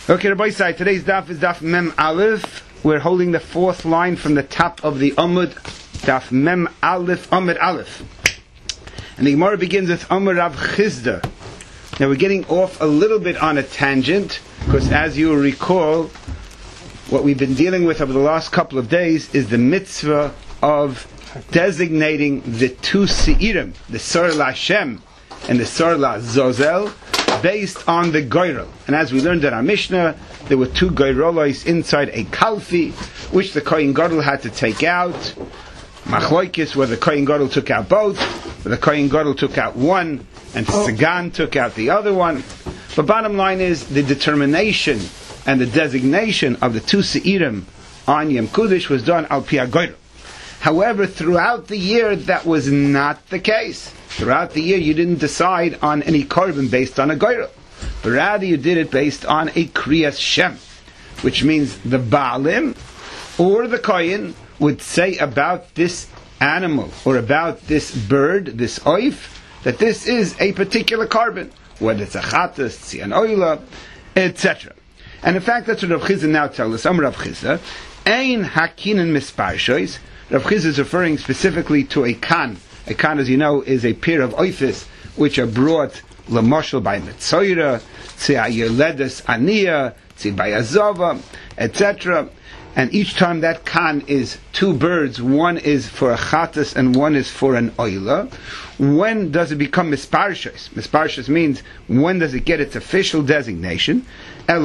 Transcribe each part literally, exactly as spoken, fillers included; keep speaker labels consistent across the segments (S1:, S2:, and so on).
S1: Okay, Rabbi Sai, today's daf is daf Mem Aleph. We're holding the fourth line from the top of the Amud, daf Mem Aleph, Amud Aleph. And the Gemara begins with Amud Rav Chizda. Now we're getting off a little bit on a tangent, because as you recall, what we've been dealing with over the last couple of days is the mitzvah of designating the two Seirim, the Sor LaHashem and the Sor LaZozel, based on the Goyrel. And as we learned in our Mishnah, there were two Goyrolos inside a Kalfi, which the Kohen Gadol had to take out. Machloikis, where the Kohen Gadol took out both, where the Kohen Gadol took out one, and Sagan took out the other one. But bottom line is, the determination and the designation of the two Seirim on Yom Kudish was done al pi Goyrel. However, throughout the year, that was not the case. Throughout the year, you didn't decide on any korban based on a goyrel, but rather you did it based on a kriyas shem, which means the baalim or the kohen would say about this animal or about this bird, this oif, that this is a particular korban, whether it's a chatas, tzian oila, et cetera. And in fact, that's what Rav Chizda now tells us. I'm Rav Chizda. Ein hakinen misparshois. Rav Chizda is referring specifically to a kan. A kan, as you know, is a pair of oifis which are brought l'moshel by Metzoira, tziayeledes aniya, tzibayazova, et cetera. And each time that kan is two birds, one is for a chatas and one is for an oila. When does it become misparshos? Misparshos means when does it get its official designation? At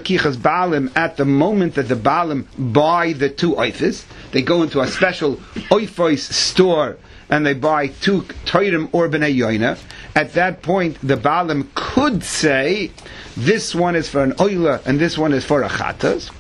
S1: the moment that the baalim buy the two oifis, they go into a special oifos store and they buy two toirim or b'nei yoina. At that point, the baalim could say, this one is for an oila and this one is for a chatas.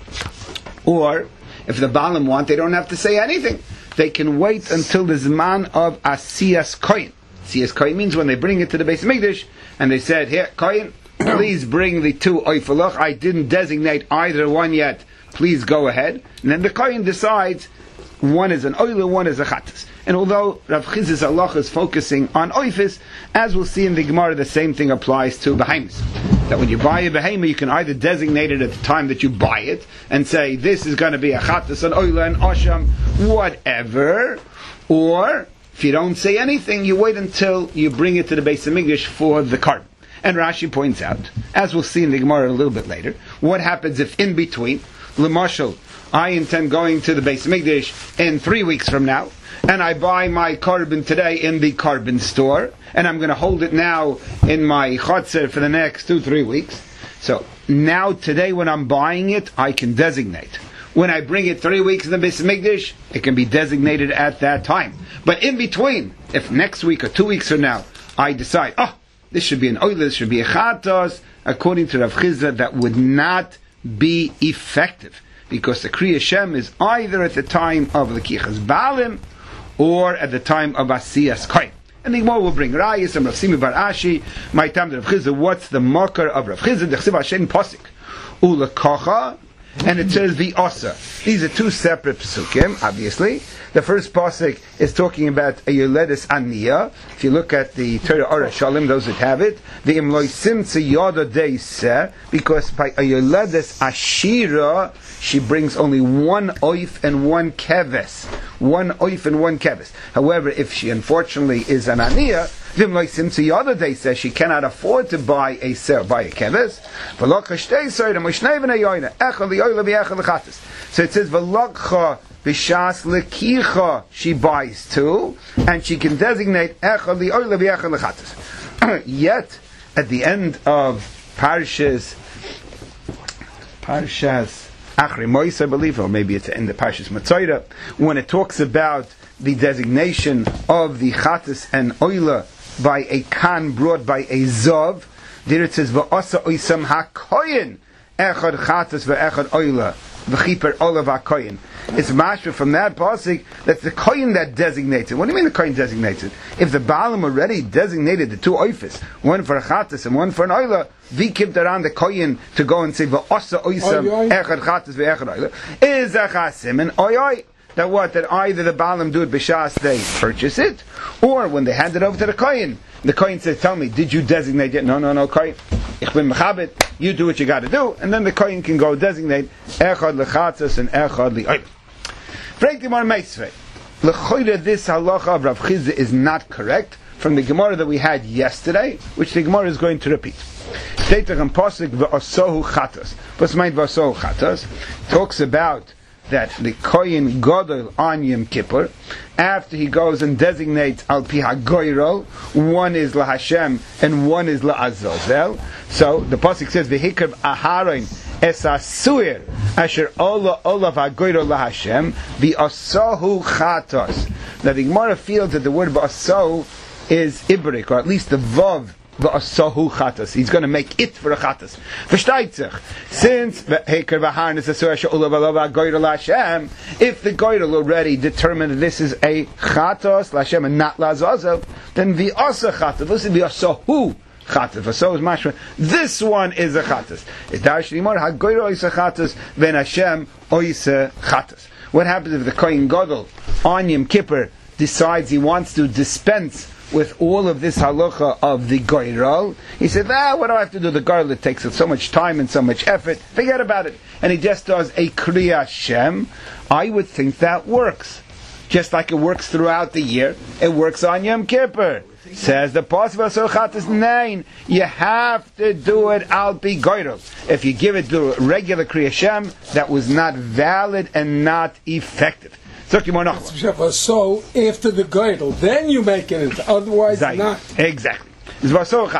S1: Or, if the baalim want, they don't have to say anything. They can wait until the zman of asiyas koyin. Asiyas koyin means when they bring it to the Beis Mikdash, and they said, here, koyin, please bring the two oifalach. I didn't designate either one yet. Please go ahead. And then the koyin decides, one is an oila, one is a chatas. And although Rav Chizda's halacha is focusing on oifis, as we'll see in the Gemara, the same thing applies to behemoths. That when you buy a behemoth, you can either designate it at the time that you buy it, and say, this is going to be a chatas, an oila, an asham, whatever, or, if you don't say anything, you wait until you bring it to the Beis Hamikdash for the carbon. And Rashi points out, as we'll see in the Gemara a little bit later, what happens if in between, l'mashal, I intend going to the Beis Hamikdash in three weeks from now, and I buy my carbon today in the carbon store, and I'm going to hold it now in my chotzer for the next two, three weeks. So now today when I'm buying it, I can designate. When I bring it three weeks in the Beis Hamikdash, it can be designated at that time. But in between, if next week or two weeks from now, I decide, oh, this should be an oil, this should be a chatos, according to Rav Chizda, that would not be effective. Because the Kriya Shem is either at the time of the Kichas Baalim or at the time of Asiyas Koyin. And the Gemara will bring Rayas and Rav Simi Bar Ashi, my time to Rav Chizda, what's the marker of Rav Chizda? The Chsiv Hashem Posik. Ula Kocha, and it says the Osa. These are two separate Pesukim, obviously. The first pasuk is talking about a Yoledes Aniya. If you look at the Torah Or Shalim, those that have it, the Imloisim Tziyada Deiseh, because by a Yoledes Ashira, she brings only one oif and one keves. One oif and one keves. However, if she unfortunately is an Aniya, the Imloisim Tziyada Deiseh, she cannot afford to buy a ser, buy a keves. So it says, V'lokcha B'shas lekicha, she buys two, and she can designate echad li'oila v'echad lechatas. Yet, at the end of Parshas, Parshas Achri Mois, I believe, or maybe it's in the Parshas Matzoira, when it talks about the designation of the chatas and oila by a kan brought by a zov, there it says v'asa oisam hakoyin echad chatas v'echad oila. V'chiper olav hakoyin. It's mashma from that pasuk that's the koyin that designates it. What do you mean the koyin designates it? If the baalim already designated the two oifis, one for a chatas and one for an oila, v'kipped around the koyin to go and say v'osa oisam echad chatas v'echad oila is a chasim and oy that what that either the baalim do it b'shas they purchase it, or when they hand it over to the koyin, the koyin says, "Tell me, did you designate it?" No, no, no, koyin. ich bin mechabit, you do what you got to do, and then the kohen can go designate echad lechatzos and echad li'oil. Break the Gemara Meisvei. L'choyre, this halacha of Rav Chizda is not correct from the Gemara that we had yesterday, which the Gemara is going to repeat. Talks about that the Kohen Gadol on Yom Kippur, after he goes and designates Al Pi HaGoyrol, one is La Hashem and one is La Azazel. So the pasuk says, "V'hikar Aharon es Asuir asher Ola Olav HaGoyrol La Hashem v'asahu chatos." Now the Gemara feels that the word V'asahu is Ibrik, or at least the Vav. V'asahu chatas. He's going to make it for a chatas. Versteht sich. Since Heker v'harn is a surah olav olav goyrel Hashem, if the goyrel already determined that this is a chatas Hashem and not lazazel, then v'asa chatas. Listen, v'asahu chatas. V'asahu is mashma. This one is a chatas. It dash anymore. Ha goyrel is a chatas. Then Hashem oisa chatas. What happens if the Kohen Gadol on Yom Kippur decides he wants to dispense with all of this halacha of the goyrel? He said, ah, what do I have to do? The goyrel, it takes so much time and so much effort. Forget about it. And he just does a kriya Shem. I would think that works. Just like it works throughout the year, it works on Yom Kippur. Says the possible Sochatas Nain, you have to do it al pi goyrel. If you give it the regular kriya Shem, that was not valid and not effective. So after
S2: the girdle, then you make it. Otherwise, Zay. Not.
S1: Exactly. I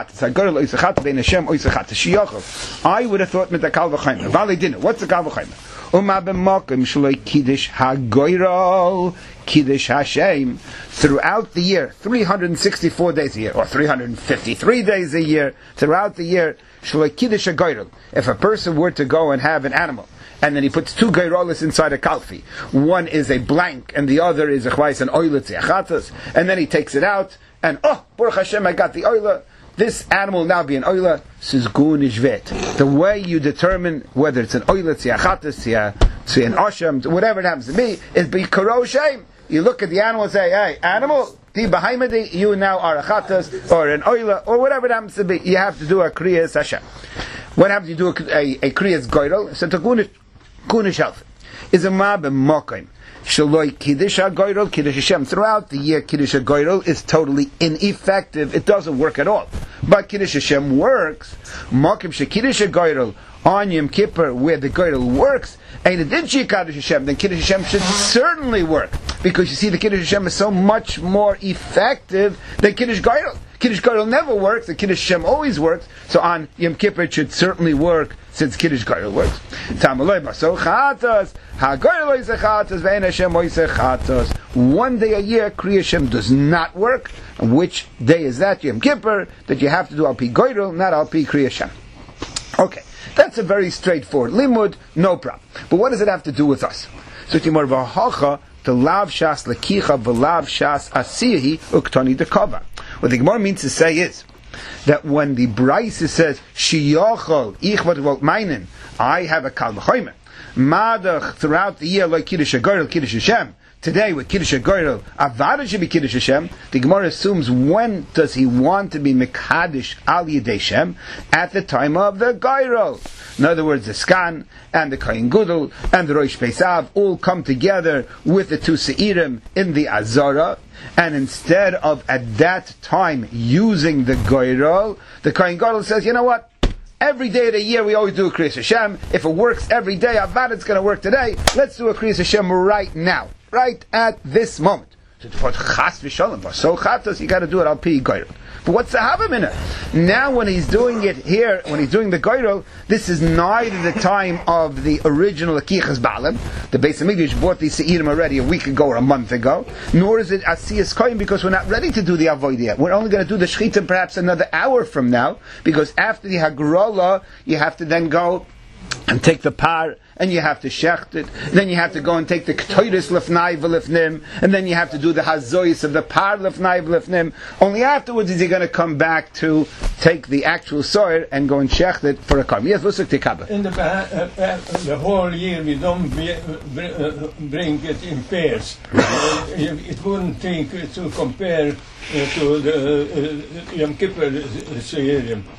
S1: would have thought with the kal v'chaymer. Vale didn't. What's the kal v'chaymer? Uma b'makom shloi kiddush hagoyrol kiddush Hashem. Throughout the year, three hundred sixty-four days a year, or three hundred fifty-three days a year, throughout the year, shloi kiddush hagoyrol. If a person were to go and have an animal, and then he puts two geirolis inside a kalfi. One is a blank, and the other is a chvais and oilet zechatas. And then he takes it out, and oh, Baruch Hashem, I got the oila. This animal will now be an oila. Says gun ishvet. The way you determine whether it's an oilet zechatas, to an osham, whatever it happens to be, is be karoshem. You look at the animal and say, hey, animal, you now are a chatas, or an oila, or whatever it happens to be. You have to do a kriyas Hashem. What happens? You do a, a, a kriyas goyrel. So to gun Kunish Alf is a ma b'mokim shaloi kiddush hagoyrel kiddush Hashem. Throughout the year, kiddush hagoyrel is totally ineffective. It doesn't work at all. But kiddush Hashem works. Mokim she kiddush hagoyrel on Yom Kippur, where the goyrel works, and it did she kiddush Hashem. Then kiddush Hashem should certainly work, because you see the kiddush Hashem is so much more effective than kiddush goyrel. Kiddush Goyrel never works, the Kiddush Hashem always works, so on Yom Kippur it should certainly work, since Kiddush Goyrel works. One day a year, Kriya Hashem does not work. And which day is that? Yom Kippur, that you have to do Al Pi Goyrel, not Al Pi Kriya Hashem. Okay, that's a very straightforward limud, no problem. But what does it have to do with us? So Timor V'Hacha, the lav shas lekicha v'lav shas asiyahi uktani dekava. What the Gemara means to say is that when the Brisa says shiyachol ichvat volt meinen, I have a kal v'chomer madach throughout the year like kiddush hagoyrel kiddush Hashem. Today with kiddush hagoyrel avada should be kiddush Hashem. The Gemara assumes, when does he want to be mekadosh al yedei Shem? At the time of the goyrel. In other words, the Skan and the Kohen Gadol and the Rosh Pesav all come together with the two Seirim in the Azara, and instead of at that time using the Goyrol, the Kohen Gadol says, you know what? Every day of the year we always do a Kriyas Hashem. If it works every day, Avad it's going to work today. Let's do a Kriyas Hashem right now, right at this moment. For chas v'shalom, so chatos, you got to do it al pi goyrel. But what's the havim in it? Now, when he's doing it here, when he's doing the goyrel, this is neither the time of the original akichas baalim. The Beis Hamikdash bought these seirim already a week ago or a month ago. Nor is it asiyas koyin, because we're not ready to do the avodah yet. We're only going to do the shechita perhaps another hour from now, because after the hagrola, you have to then go and take the par, and you have to shecht it. Then you have to go and take the k'toiris lefnai v'lefnim, and then you have to do the hazois of the par lefnai v'lefnim. Only afterwards is he going to come back to take the actual soil and go and shecht it for a karm. Yes, what's the tikaba?
S3: In the, uh, uh, the whole year we don't be, uh, bring it in pairs. Uh, it wouldn't think to compare uh, to the uh, Yom Kippur Seirim.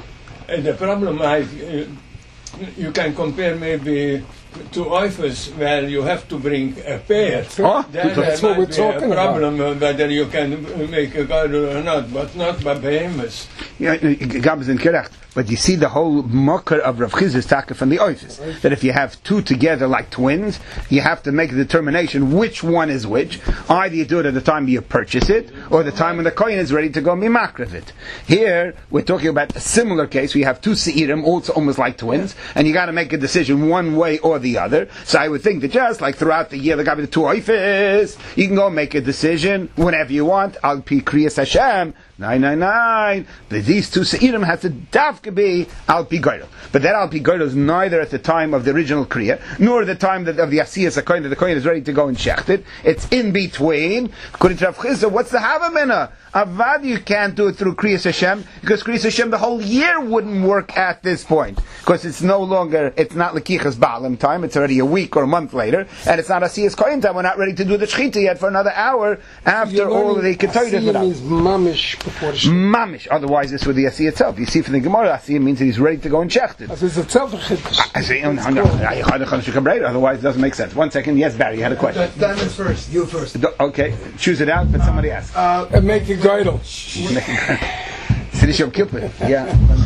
S3: Uh, the problem is, uh, you can compare maybe two oifers where you have to bring a pair.
S1: Oh,
S3: Then
S2: that's
S3: there
S2: what
S3: might
S2: we're
S3: be
S2: talking
S3: a
S2: about.
S3: problem uh, whether you can uh, make a girdle or not, but not by behemoths.
S1: Yeah, Gab is incorrect. But you see the whole mucker of Rav Chizda is taka from the oifis. That if you have two together like twins, you have to make a determination which one is which. Either you do it at the time you purchase it, or the time when the kohen is ready to go mimakrev it. Here, we're talking about a similar case. We have two seirim, also almost like twins, and you got to make a decision one way or the other. So I would think that just like throughout the year, there got to be the two oifis, you can go make a decision whenever you want. Al pi kriyas Hashem. Nine, nine, nine. But these two seirim have to dafka be al pi goydel. But that al pi goydel is neither at the time of the original kriya, nor at the time that of the asiyas hakohen that the kohen is ready to go and shecht it. It's in between. According to Rav Chizda, what's the havamina? Avad, you can't do it through kriyas Hashem, because kriyas Hashem the whole year wouldn't work at this point, because it's no longer, it's not lekichas ba'alim time. It's already a week or a month later, and it's not asiyas kohen time. We're not ready to do the shechita yet for another hour after all of the ketayim
S2: Asiya means mamish before the shechita.
S1: Mamish. Otherwise, this would be Asiyah itself. You see from the Gemara, Asiyah means that he's ready to go and shecht it.
S2: As is itself a chiddush.
S1: I say, oh, no, no, no. Otherwise, it doesn't make sense. One second. Yes, Barry, you had a question.
S4: Diamond first. You first.
S1: Do- Okay, choose it out, but somebody ask.
S4: Uh,
S2: And make a girdle.
S1: Siddish Yom Kippur. Yeah.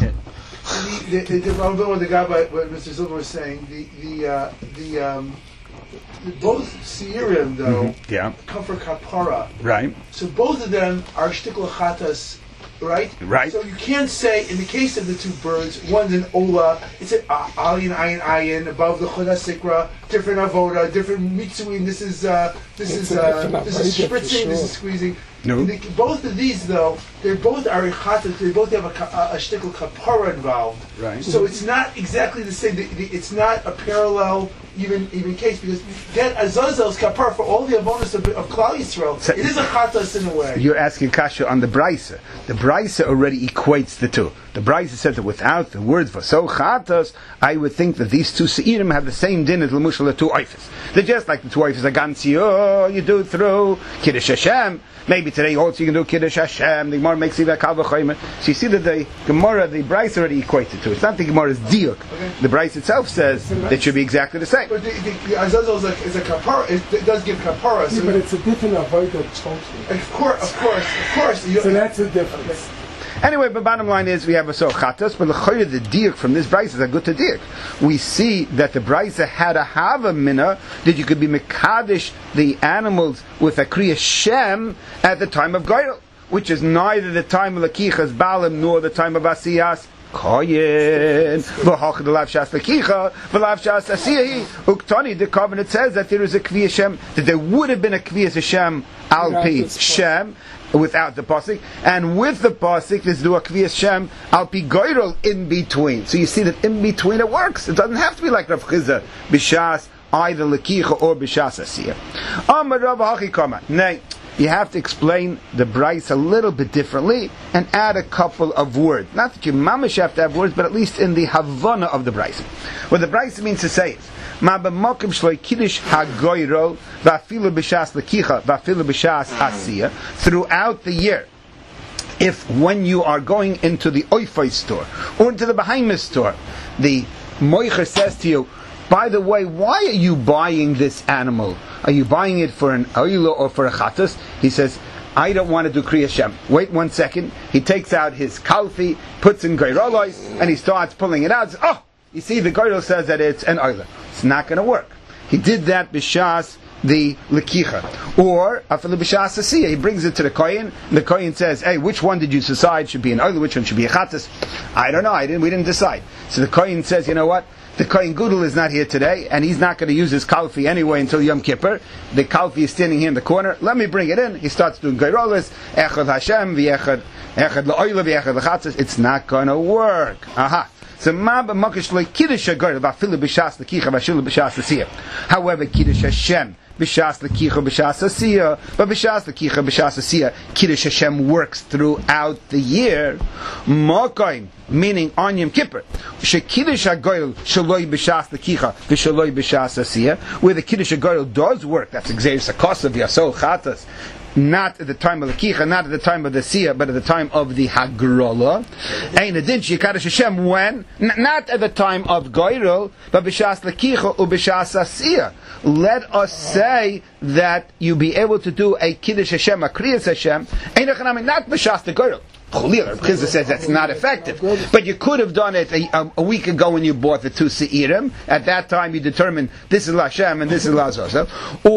S4: the, the, the, I'll go with the guy by what Mister Silver was saying. The the uh, the um, the, both Seirim though
S1: Yeah.
S4: come for kapara,
S1: Right.
S4: so both of them are shtikla chatas, right?
S1: Right.
S4: So you can't say in the case of the two birds, one's an ola, it's an uh, ayin ayin ayin above the chodah sikra, different avoda, different mitzuin. This is uh, this
S2: It's
S4: is
S2: a
S4: uh,
S2: different
S4: this is
S2: avodah for
S4: spritzing, this
S2: sure.
S4: is squeezing.
S1: No.
S4: The, both of these, though, they both are chatas. They both have a, ka- a, a shtickle kapara involved.
S1: Right.
S4: So it's not exactly the same. The, the, it's not a parallel even even case, because that Azazel's kapara for all the avodas of, of Klal Yisrael.
S1: So-
S4: it is a chatas in a way.
S1: You're asking Kasha on the Braisa. The Braisa already equates the two. The Braisa said that without the word for so chatas, I would think that these two seirim have the same din as Lemushal, the two oifis. They're just like the two oifis. Agansio, you do it through Kiddush Hashem. Maybe today also you can do Kiddush Hashem. The Gemara makes it like Kal V'chomer. So you see that the Gemara, the Braisa already equates it to. It's not the Gemara's diuk.
S4: Okay.
S1: The Braisa itself says that it should be exactly the same.
S4: But the, the, the Azazel is a, is a kapara. It, it does give kapara. So
S2: Yeah, but it's a different avodah totally.
S4: of course, of course, of course. You,
S2: So that's the difference.
S1: Anyway, the bottom line is we have a so chatas, but the the diuk from this brisa is a good to diuk. We see that the brisa had a hava mina that you could be mekadesh the animals with a kriya shem at the time of Gairel, which is neither the time of lakichas balim nor the time of asiyas koyin. V'hach the lav shas lakicha, v'lav shas asiyahi. Uktani, the covenant says that there is a kriya shem, that there would have been a kriya Hashem al pi shem, without the pasuk, and with the pasuk there's do a kviyas shem al pi goyrol in between. So you see that in between it works. It doesn't have to be like Rav Chizda b'shas either lekicha or b'shas asiyah. Amar Rav Hachi Kama. Nay, you have to explain the Bryce a little bit differently and add a couple of words. Not that you mamish have to have words, but at least in the havana of the Bryce. What the Bryce means to say is, Ma b'mokim shloi kiddush hagoyrol v'afilu b'shas lekicha v'afilu b'shas asiyah, throughout the year. If when you are going into the oifai store or into the behemoth store, the moicher says to you, by the way, why are you buying this animal? Are you buying it for an oila or for a chatas? He says, I don't want to do Kriya Shem. Wait one second. He takes out his kalfi, puts in gairolois, and he starts pulling it out. Says, oh, you see, the gairol says that it's an oila. It's not going to work. He did that b'shas the lekicha, or after b'shas asiyah. He brings it to the kohen. The kohen says, "Hey, which one did you decide should be an oila? Which one should be a chatas?" I don't know. I didn't. We didn't decide. So the kohen says, "You know what? The Kohen Gudel is not here today, and he's not going to use his kalfi anyway until Yom Kippur. The kalfi is standing here in the corner. Let me bring it in." He starts doing gairolis, echad Hashem, v'echad echad la'oila, v'echad l'chatzis. It's not going to work. Aha. So ma b'makish lo kiddush hagoyel v'afilu b'shas l'kicha v'ashilu b'shas l'siyah. However, kiddush Hashem b'shas l'kicha b'shas l'siyah, but b'shas l'kicha b'shas l'siyah, kiddush Hashem works throughout the year. Mokoim, meaning on Yom Kippur, shekiddush hagoyel shaloi b'shas l'kicha v'shaloi b'shas l'siyah, where the kiddush hagoyel does work. That's exeris hakos of yasol chatas. not at the time of the Kicha, not at the time of the Siyah, but at the time of the Hagrola. Ein Adin Shekadosh Hashem when? N- not at the time of Goyrel, but B'shas L'Kicha or B'shas Asiyah. Let us say that you be able to do a Kiddush Hashem, a Kriyas Hashem, Ein Echanami, not B'shas the Goyrel. Cholila, Chizah says that's not effective. But you could have done it a, a, a week ago when you bought the two Se'irim. At that time you determined this is Lashem and this is Lazosa.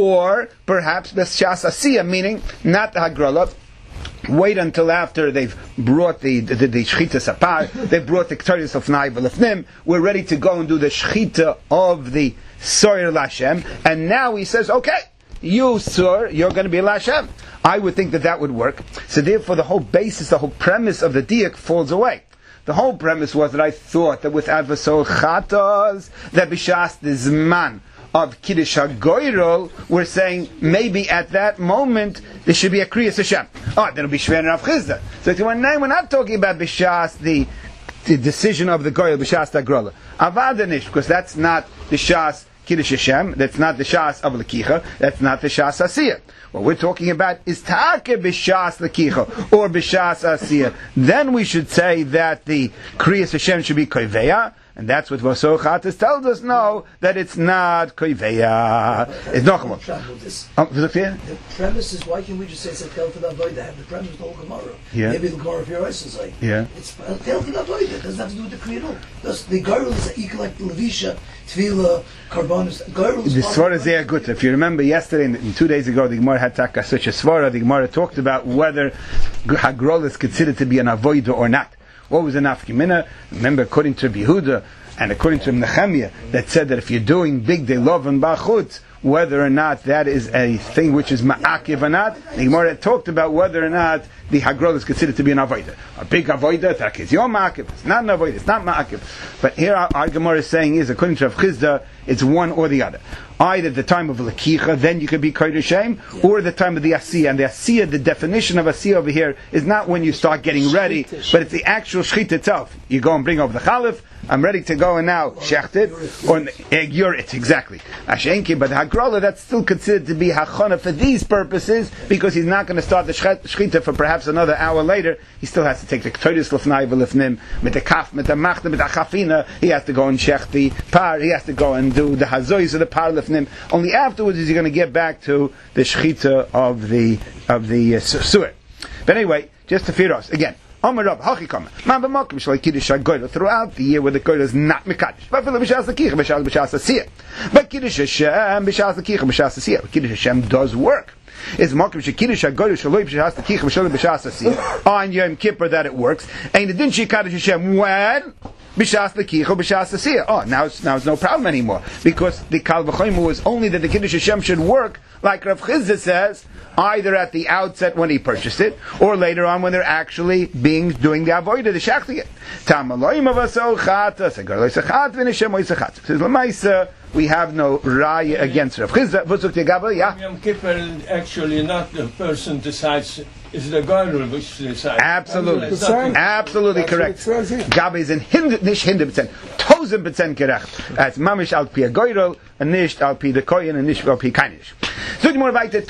S1: Or perhaps B'shas Asiyah, meaning not the Hagrola. Wait until after they've brought the the, the Shechita Sapar, they've brought the K'taris of Nai V'Lefnim, we're ready to go and do the Shechita of the Soyer Lashem, and now he says, okay, you, sir, you're going to be Lashem. I would think that that would work. So therefore the whole basis, the whole premise of the Diak falls away. The whole premise was that I thought that with Advasol Chatas, that B'shas the Zman of Kiddush HaGoyrol, we're saying maybe at that moment there should be a Kriyas Hashem. Oh, then it'll be Shver and Rav Chizda. So we're not talking about B'shas, the, the decision of the Goyrol, B'shas HaGrola. Avadanish, because that's not the Shas Kiddush Hashem, that's not the Shas of L'kicha, that's not the Shas Asiyah. What we're talking about is Ta'ake B'shas L'kicha, or B'shas Asiyah. Then we should say that the Kriyas Hashem should be Koiveya, and that's what Vasol Chatas tells us, no, that it's not Koiveya. It's not Chumah.
S5: Oh, the premise is, why can't we just say it's a Tel for that Voida? Have the premise of the whole Gemara.
S1: Yeah.
S5: Maybe the Gemara of your eyes is like,
S1: yeah.
S5: It's a Tel for that Voida. It doesn't have to do with the Kriyadol. The Garul is equal like the Levisha, Tvila, Carbonus. Garul is...
S1: The Svara is there good. If you remember yesterday, and two days ago, the Gemara had taka such a Svara, the Gemara talked about whether Hagrol is considered to be an Avoida or not. What was an Afkimina? Remember, according to Yehuda and according to Nehemiah, that said that if you're doing big day love and bachutz, whether or not that is a thing which is ma'akiv or not, the Gemara talked about whether or not the Hagrol is considered to be an avoida. A big avoida, that is your ma'akiv. It's not an avoida, it's not ma'akiv. But here our, our Gemara is saying is, according to Rav Chizda, it's one or the other. Either the time of Lakicha, then you could be Kodesh Shem, or the time of the Asiyah. And the Asiyah, the definition of Asiyah over here, is not when you start getting ready, but it's the actual Shechit itself. You go and bring over the Chalif, I'm ready to go and now shecht it, or egure it, exactly. Ashenki, but the Hagrola, that's still considered to be Hachana for these purposes, because he's not going to start the Shechita for perhaps another hour later. He still has to take the Ktodis Lefnai V'Lefnim, with the Kaf, with the Machta, with the Chafina, he has to go and shecht the Par, he has to go and do the Hazois of the Par Lefnim. Only afterwards is he going to get back to the Shechita of the, of the uh, Suur. But anyway, just to fear us, again, Amar Rav, Hachikam, Man b'makom shalai Kiddush HaGoyla, throughout the year where the Goyla is not Mekadosh. But for the B'shas L'kicha, B'shas B'shas Asiyah. But Kiddush Hashem, B'shas L'kicha, B'shas Asiyah. Kiddush Hashem does work. It's makom shekiddush HaGoyla shaloi B'shas L'kicha, B'shas B'shas Asiyah. On Yom Kippur that it works. And it didn't Shekiddush Hashem when? B'shas L'kicha, B'shas Asiyah. Oh, now it's, now it's no problem anymore. Because the Kal V'choimu was only that the Kiddush Hashem should work, like Rav Chizda says, either at the outset when he purchased it, or later on when they're actually being doing the avodah, the shachting it. Tamaloim of asol chatas, a girl is a chat, v'nishem ois a chat. Says Lamaisa, we have no raya against Rav Chizda. V'zuk tegabel, yeah.
S3: Yom Kippur, actually, not the person decides. It's the Goyrol which decides.
S1: Absolutely,
S3: It's not-
S1: absolutely
S2: That's
S1: correct.
S2: what it says here.
S1: Gabe is in hind, nish hinder percent, thousand percent correct. That's mamish al pi a Goyrol, and nish al pi the koyin, and nish al pi kainish. So the more weiter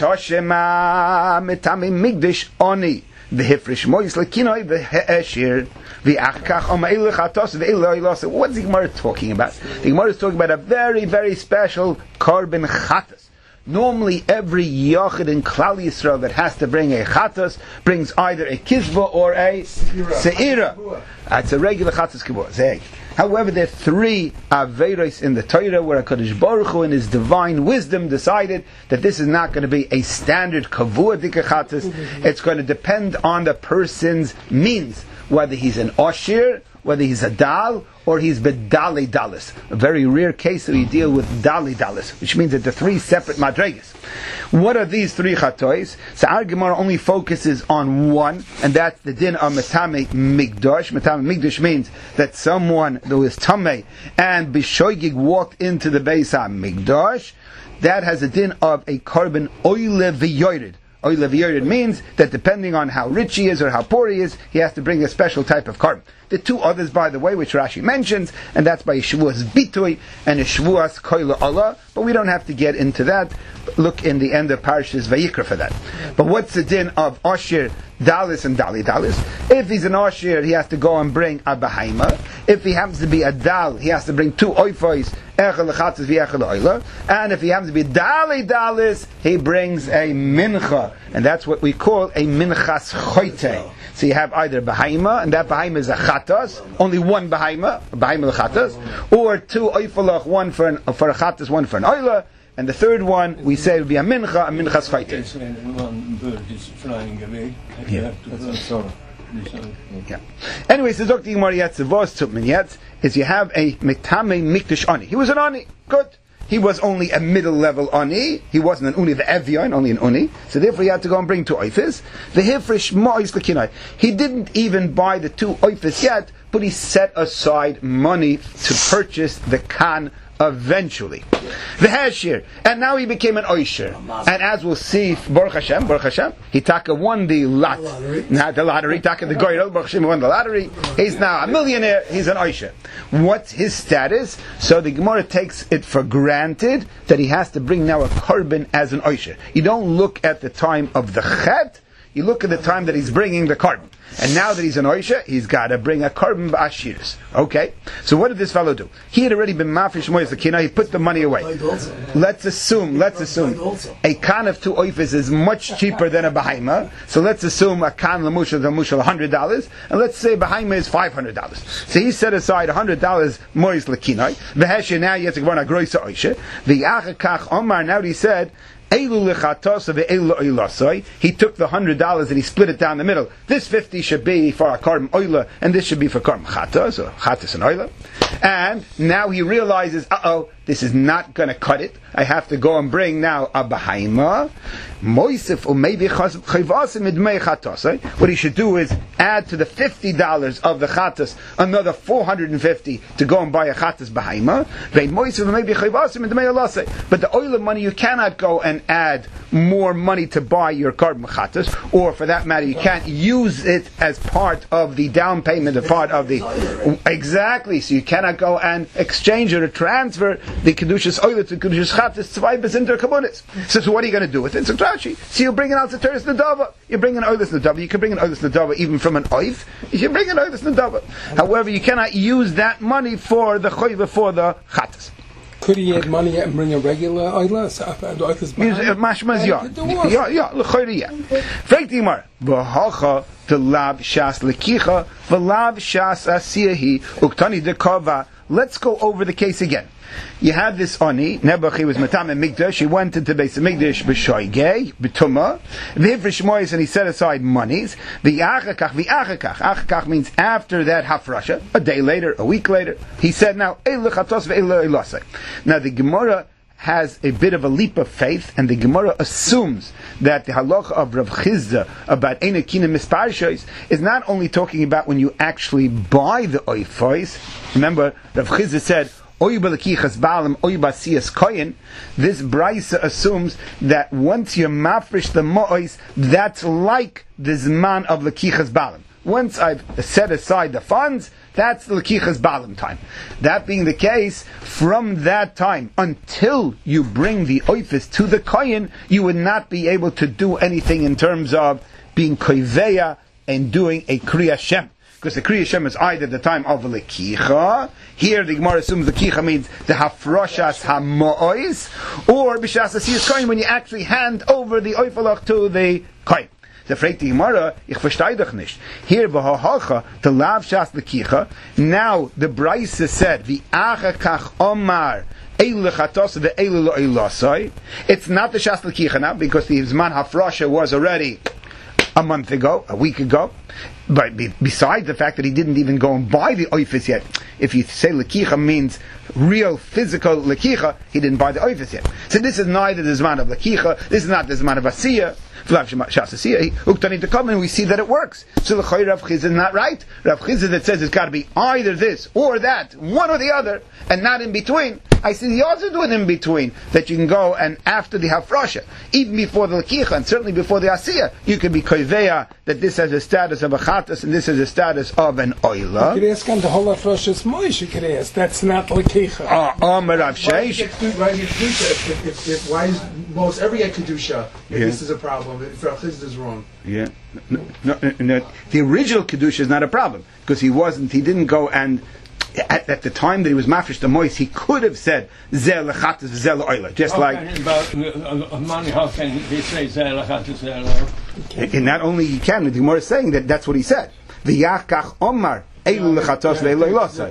S1: Toshema mitami migdish oni the hifrish mois lekinoi the heeshir the achkach om eilach atos the eiloi los. What's the Gemara talking about? The Gemara is talking about a very very special korban chatas. Normally, every Yochid in Klal Yisrael that has to bring a Chatas brings either a Kizva or a Se'ira. That's a regular Chatas Kibur. However, there are three Aveiros in the Torah where HaKadosh Baruch Hu in His divine wisdom decided that this is not going to be a standard Kavua Dika Chatas. It's going to depend on the person's means, whether he's an Oshir, whether he's a Dal, or he's Bedali Dalis. A very rare case that we deal with Dali Dalis, which means that the three separate Madregas. What are these three Chatois? So our Gemara only focuses on one, and that's the din of Metame Migdosh. Metame Migdosh means that someone who is Tameh and Bishoigig walked into the Beis HaMikdash. That has a din of a korban oile v'yored. Oila v'yored means that depending on how rich he is or how poor he is, he has to bring a special type of carbon. The two others, by the way, which Rashi mentions, and that's by Yeshua's Bitui and Yeshua's Koila Allah, but we don't have to get into that. Look in the end of Parashas Vayikra for that. But what's the din of Ashir, Dalis, and Dali Dalis? If he's an Ashir, he has to go and bring a Bahaima. If he happens to be a Dal, he has to bring two Oifos, Echel Lechatzes v'Echel Oila. And if he happens to be Dali Dalis, he brings a Mincha. And that's what we call a Minchas Choyte. So you have either Bahaima, and that Bahaima is a Chatas, only one Bahaima, a Bahaima Lechatas, or two Oifalach, one for, an, for a Chatas, one for an Oila. And the third one, we say it would be a mincha, a minchas chayte.
S3: When one bird is flying away,
S1: Yeah.
S3: you have to burn sorrow.
S1: Yeah. Anyway, so Doctor Gemara Yatzavos Tzutman Yetz is you have a metame mikdash ani. He was an ani. Good. He was only a middle level ani. He wasn't an uni the Evion, only an uni. So therefore he had to go and bring two oifis. The hifrish ma'is l'kinai. He didn't even buy the two oifis yet, but he set aside money to purchase the kan eventually. The Hashir. And now he became an Oisher. And as we'll see, Baruch Hashem, Baruch Hashem, he taka won the lot. Not the lottery, taka the Goyrel, Baruch Hashem won the lottery. He's now a millionaire, he's an Oisher. What's his status? So the Gemara takes it for granted that he has to bring now a carbon as an Oisher. You don't look at the time of the Chet, you look at the time that he's bringing the carbon. And now that he's an Oisha, he's got to bring a carbon ba'ashiris. Okay? So what did this fellow do? He had already been mafish moyes l'kina, he put the money away. Let's assume, let's assume, a can of two oifis is much cheaper than a Bahaima. So let's assume a can l'mushal l'mushal one hundred dollars, and let's say Bahaima is five hundred dollars. So he set aside one hundred dollars moyes l'kina. V'heshe, now you have to go on a groisa Oisha. V'yachakach Omar, now he said, he took the hundred dollars and he split it down the middle. This fifty should be for a carbon oila, and this should be for carbon chatas or chatas and oila. And now he realizes, uh oh, this is not going to cut it. I have to go and bring now a Bahaima. Moisif or maybe what he should do is add to the fifty dollars of the chatas another four hundred and fifty to go and buy a chatas Bahaima. But the oil money you cannot go and add more money to buy your carbon chatas, or for that matter, you can't use it as part of the down payment, a part of the exactly. So you cannot go and exchange it or transfer the kedushas oil to kedushas chatas tzvaibas into kabonis. So, so what are you going to do with it? So Rashi, so you're bringing out the teres nadava. You're bringing an oilis nadava. You can bring an oilis nadava even from an oif. You can bring an oilis nadava. However, you cannot use that money for the choiva for the chatas.
S2: Could he add money and bring a regular oilas?
S1: Mashmaz ya. Ya, ya, l'chayri ya. Freit Imar, v'hacha v'lav shas l'kicha, v'lav shas asiyahi, uktani dekava. Let's go over the case again. You have this Oni, Nebuch, was Matam and Mikdash, he went into Beis Mikdash b'shoigei, b'tumah, v'hivrish moyes, and he set aside monies, v'achakach, v'achakach, achakach means after that hafrasha, a day later, a week later, he said now, Eilech atos ve'eileh ilasei. Now the Gemara has a bit of a leap of faith, and the Gemara assumes that the halacha of Rav Chizda about Eina Kina Misparshos is not only talking about when you actually buy the oifos. Remember, Rav Chizda said, this Braisa assumes that once you mafresh the mo'os, that's like the zman of lekichas balam. Once I've set aside the funds, that's the lekichas balam time. That being the case, from that time until you bring the oifis to the kohen, you would not be able to do anything in terms of being koiveya and doing a kriya shem. Because the Kriya Shem is either the time of Lekicha, here the Gemara assumes Lekicha means the Hafroshas HaMo'ois, or B'shas Asiyas Kohen, when you actually hand over the Oifalach to the Kohen. The fragt die Gemara, ich verstehe doch nicht. Here, B'ho'hocha, the Lav Shas Lekicha, now the Braisa said, V'achakach Omar, it's not the Shas Lekicha now, because the Zman Hafrosha was already a month ago, a week ago. But be, besides the fact that he didn't even go and buy the oifis yet, if you say lekicha means real physical lekicha, he didn't buy the oifis yet. So this is neither the zman of lekicha, this is not the zman of asiya. And we see that it works. So the Rav Chizda is not right. Rav Chizda that says it's got to be either this or that, one or the other, and not in between. I see the also do it in between, that you can go and after the hafrasha, even before the lakicha, and certainly before the asiyah, you can be koiveya that this has a status of a chatas and this has a status of an oila.
S2: You could ask on the whole hafrasha is moish. You could ask. That's not lakicha.
S1: Ah, Amar Rav
S4: Why do you
S1: Sheish.
S4: get Kedusha- why do you get Kedusha if, if, if, why is most every get Kedusha if
S1: Yeah.
S4: this is a problem, if Rav Chizda is wrong?
S1: Yeah, no, no, no, no. The original kedusha is not a problem because he wasn't. He didn't go and. At, at the time that he was mafresh the mois, he could have said zel lechatas zel oila, just
S3: How
S1: like.
S3: can, about uh, uh, money, how can he say Zeh Lachatas Zeh?
S1: And not only he can, the Gemara is saying that that's what he said. V'yachkach omar eilu lechatos ve'elo ilosai.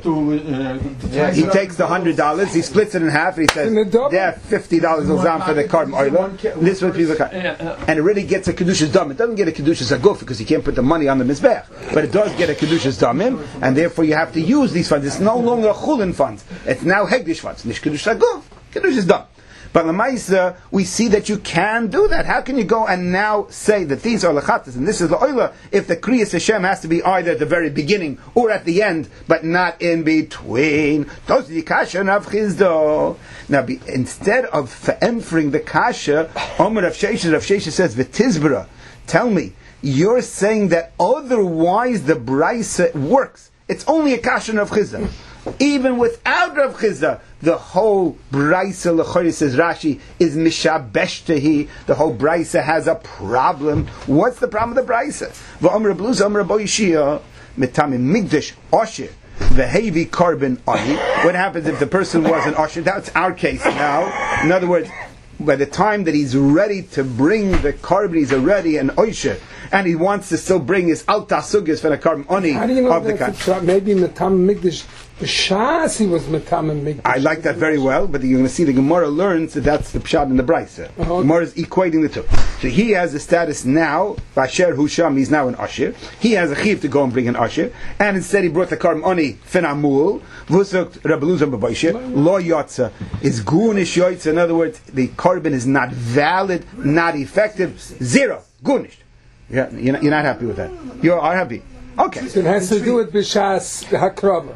S3: To, uh,
S1: He takes the hundred dollars, he splits it in half, and he
S2: In the
S1: says,
S2: double?
S1: "There, fifty dollars zam for the carbon oil." This would be the and it really gets a kedusha's dam. It doesn't get a kedusha's aguf because you can't put the money on the mizbech, but it does get a kedusha's damim, and therefore you have to use these funds. It's no longer chulin funds; it's now hegdish funds. Nish kedusha's aguf, kedusha's dam. But Lamaisa, we see that you can do that. How can you go and now say that these are lechatas and this is the oila if the kriyas Hashem has to be either at the very beginning or at the end, but not in between? Those are the kasha and Rav Chizda. Now, be, instead of answering the kasha, Omer Rav Shesha, Rav Shesha says, "V'tizbra, tell me, you're saying that otherwise the brisa works. It's only a kasha and Rav Chizda." Even without Rav Chizda, the whole Braisa L'chori, says Rashi, is mishabeshtehi. The whole Braisa has a problem. What's the problem with the Braisa? V'amr Bluza, Amr Bo Yishia, Mitamim Migdash Osher, V'hevi Carbon Ani. What happens if the person was an Osher? That's our case now. In other words, by the time that he's ready to bring the carbon, he's already an Osher, and he wants to still bring his Alta Sugis for the carbon Ani
S2: How do you know
S1: of the
S2: that's
S1: carbon.
S2: a, maybe Matam Migdash B'Shas he was Matam Migdash.
S1: I like that very well, but you're going to see the Gemara learns that that's the pshat in the Brisa.
S2: Uh-huh.
S1: The Gemara is equating the two. So he has a status now, Basher Husham, he's now an Asher. He has a chiv to go and bring an Asher, and instead he brought the Karm Oni Finamul, Vusuk Rabeluzam Babaysher, Lo Yotza, is Gunish Yotza. In other words, the carbon is not valid, not effective, zero, Gunish. Yeah, you're not, you're not happy with that. You are happy. Okay.
S2: It has to do with B'Shas Hakrava.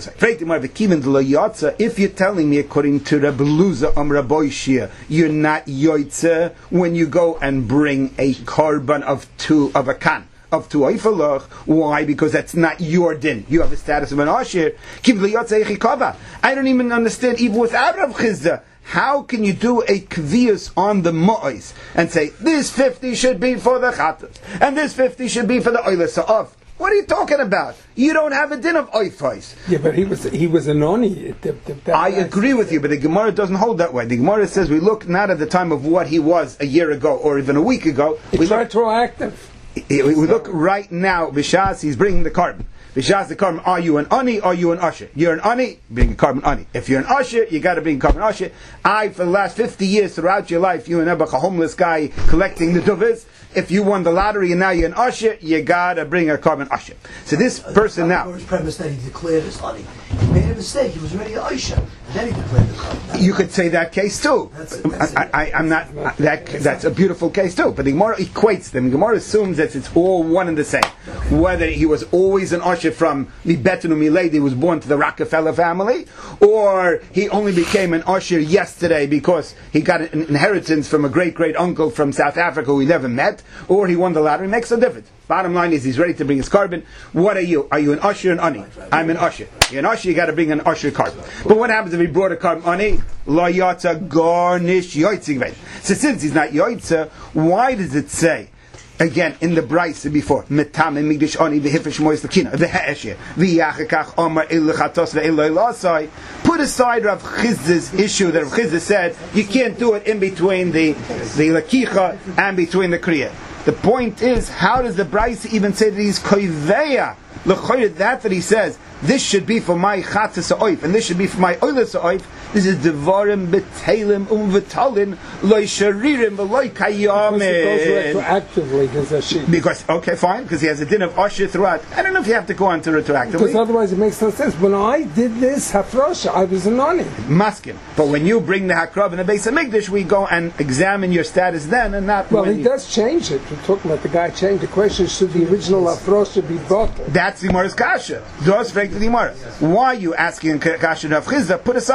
S1: If you're telling me according to Rabbi Luza Am Rabbi Shia, you're not yoitze when you go and bring a carbon of two of a can of two oifalach. Why? Because that's not your din. You have the status of an ashir. I don't even understand even without Rav Chizda. How can you do a kvius on the mo'is and say this fifty should be for the chatas and this fifty should be for the oilas of? What are you talking about? You don't have a din of oifais.
S2: Yeah, but he was he was an oni.
S1: I agree with you, but the Gemara doesn't hold that way. The Gemara says we look not at the time of what he was a year ago or even a week ago.
S2: It's
S1: We look,
S2: retroactive.
S1: we look right now. Bishas, he's bringing the carbon. Bishas the carbon. Are you an ani? Are you an usher? You're an ani. Bring a carbon ani. If you're an usher, you got to bring a carbon usher. I, for the last fifty years, throughout your life, you and Ebach, a homeless guy collecting the duvas. If you won the lottery and now you're an usher, you got to bring a carbon usher. So this person now.
S5: His premise that he declared his honey. He made a mistake. He was already an Aisha, and then he declared the honey.
S1: You could say that case too.
S5: That's it, that's
S1: I, I, I'm not. That that's a beautiful case too. But the Gemara equates them. The Gemara assumes that it's all one and the same. Whether he was always an usher from Mi Betenu Mi Lady, was born to the Rockefeller family, or he only became an usher yesterday because he got an inheritance from a great great uncle from South Africa who he never met, or he won the lottery. Makes no difference. Bottom line is he's ready to bring his carbon. What are you? Are you an usher or an ani? I'm an usher. You're an usher, you got to bring an usher carbon. But what happens if he brought a carbon ani? Lo yotza garnish yotzig. So since he's not yotza, why does it say, again, in the Brisa before, Metam and Migdash ani v'hifish mois l'kina, v'ha'eshir, v'yachakach omar il'chatos ve'iloi l'asai. Put aside Rav Chizda's issue that Rav Chizda said, you can't do it in between the, the lakicha and between the kriya. The point is, how does the Brisa even say that he's koiveya? L'choyed, that that he says, this should be for my chatzas ha'oif, and this should be for my oilas ha'oif. This is devarim betelim um v'talin loy sharirim v'loy kayamin.
S2: It goes retroactively, because a sheep.
S1: Because, okay, fine, because he has a din of usher throughout. I don't know if you have to go on to
S2: Because
S1: retroactively.
S2: otherwise it makes no sense. When I did this hafrosha, I was an oni.
S1: Maskin. But when you bring the hakrav in the base of Migdash, we go and examine your status then, and not
S2: Well,
S1: when
S2: he
S1: you-
S2: does change it. We're talking about the guy changed. The question is, should the original hafrosha be bottled?
S1: That's the Gemara's kasha. Those frag to the Gemara. Why are you asking kasha Rav Chizda? Put aside Rav Chizda.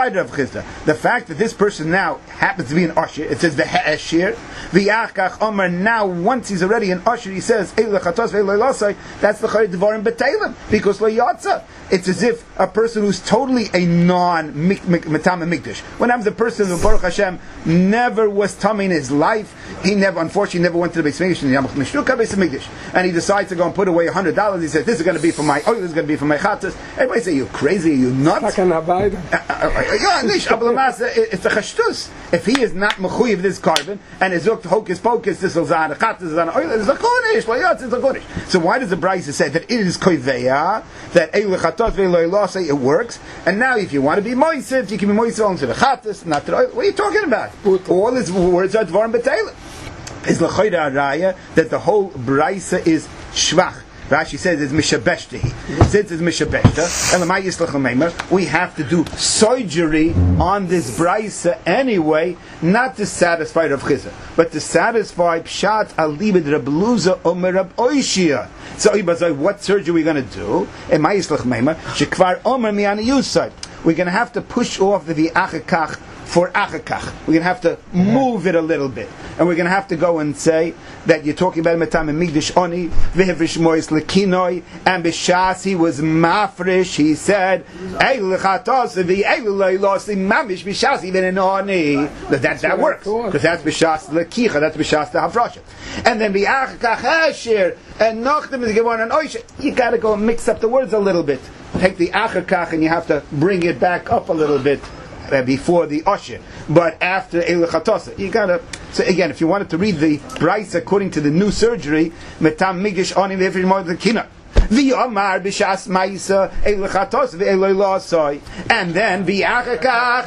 S1: Chizda. The fact that this person now happens to be an Usher, it says the Ha'ashir, V'yachkach Omer, now once he's already an Usher, he says, Eil Lechatos Ve'eil Leilosai, that's the Chayr Devarim B'Teilim, because Lo Yatza. It's as if a person who's totally a non-Metam Mikdash. When happens a person who, Baruch Hashem, never was tummy in his life, he never, unfortunately, never went to the Beis Mikdash, in the Yamach Mishruka Beis Mikdash, and he decides to go and put away one hundred dollars, he says, this is going to be for my oil, this is going to be for my Chattas. Everybody say, you crazy, you nuts? Uh, uh, uh, yeah, Nish, it's a chashtus. If he is not mechuyev this carbon, and is looked hocus pocus, this is on a Chattas, this is on a oil, it's a Kodesh, Layatz, it's a Kodesh. So why does the Brisa say that it is koiveya, that Eil Lechatos Ve'eil Leilosai, it works, and now if you want to be moisif, you can be moisif only to the Chattas, not to the oil. What are you talking about? All his words are Dvarim B'Teilim. Is l'chayda araya that the whole brisa is shvach. Rashi says it's mishabeshtahi. Since it's mishabeshta, elamai yislach l'meimer, we have to do surgery on this brisa anyway, not to satisfy Rav Chizda, but to satisfy pshat alibid Rab Luza omer Rab Oishia. So, what surgery are we going to do? Elamai yislach l'meimer shekvar omer mi'ani yusay. We're going to have to push off the v'achakach for achakach. We're going to have to move it a little bit. And we're going to have to go and say that you're talking about Metam and Migdash Oni, V'hevrish Mois Lekinoi, and B'shas he was mafresh, he said, Eilu Lechatos, V'eilu Leilosi, Mamish B'shas, even in Oni. That, that, that works. Because that's B'shas Lekicha, that's B'shas the Havrasha. And then B'achakach Hashir, and Nochtem is Gevon and Oisha. You got to go and mix up the words a little bit. Take the achakach and you have to bring it back up a little bit uh, before the usher. But after Eil Chatosa, you gotta. So again, if you wanted to read the Bryce according to the new surgery, Metam Migish Oni V'Efrish Moed Lekina. V'yomar b'shas ma'isa Eil Chatos V'Eil Losoi, and then V'achakach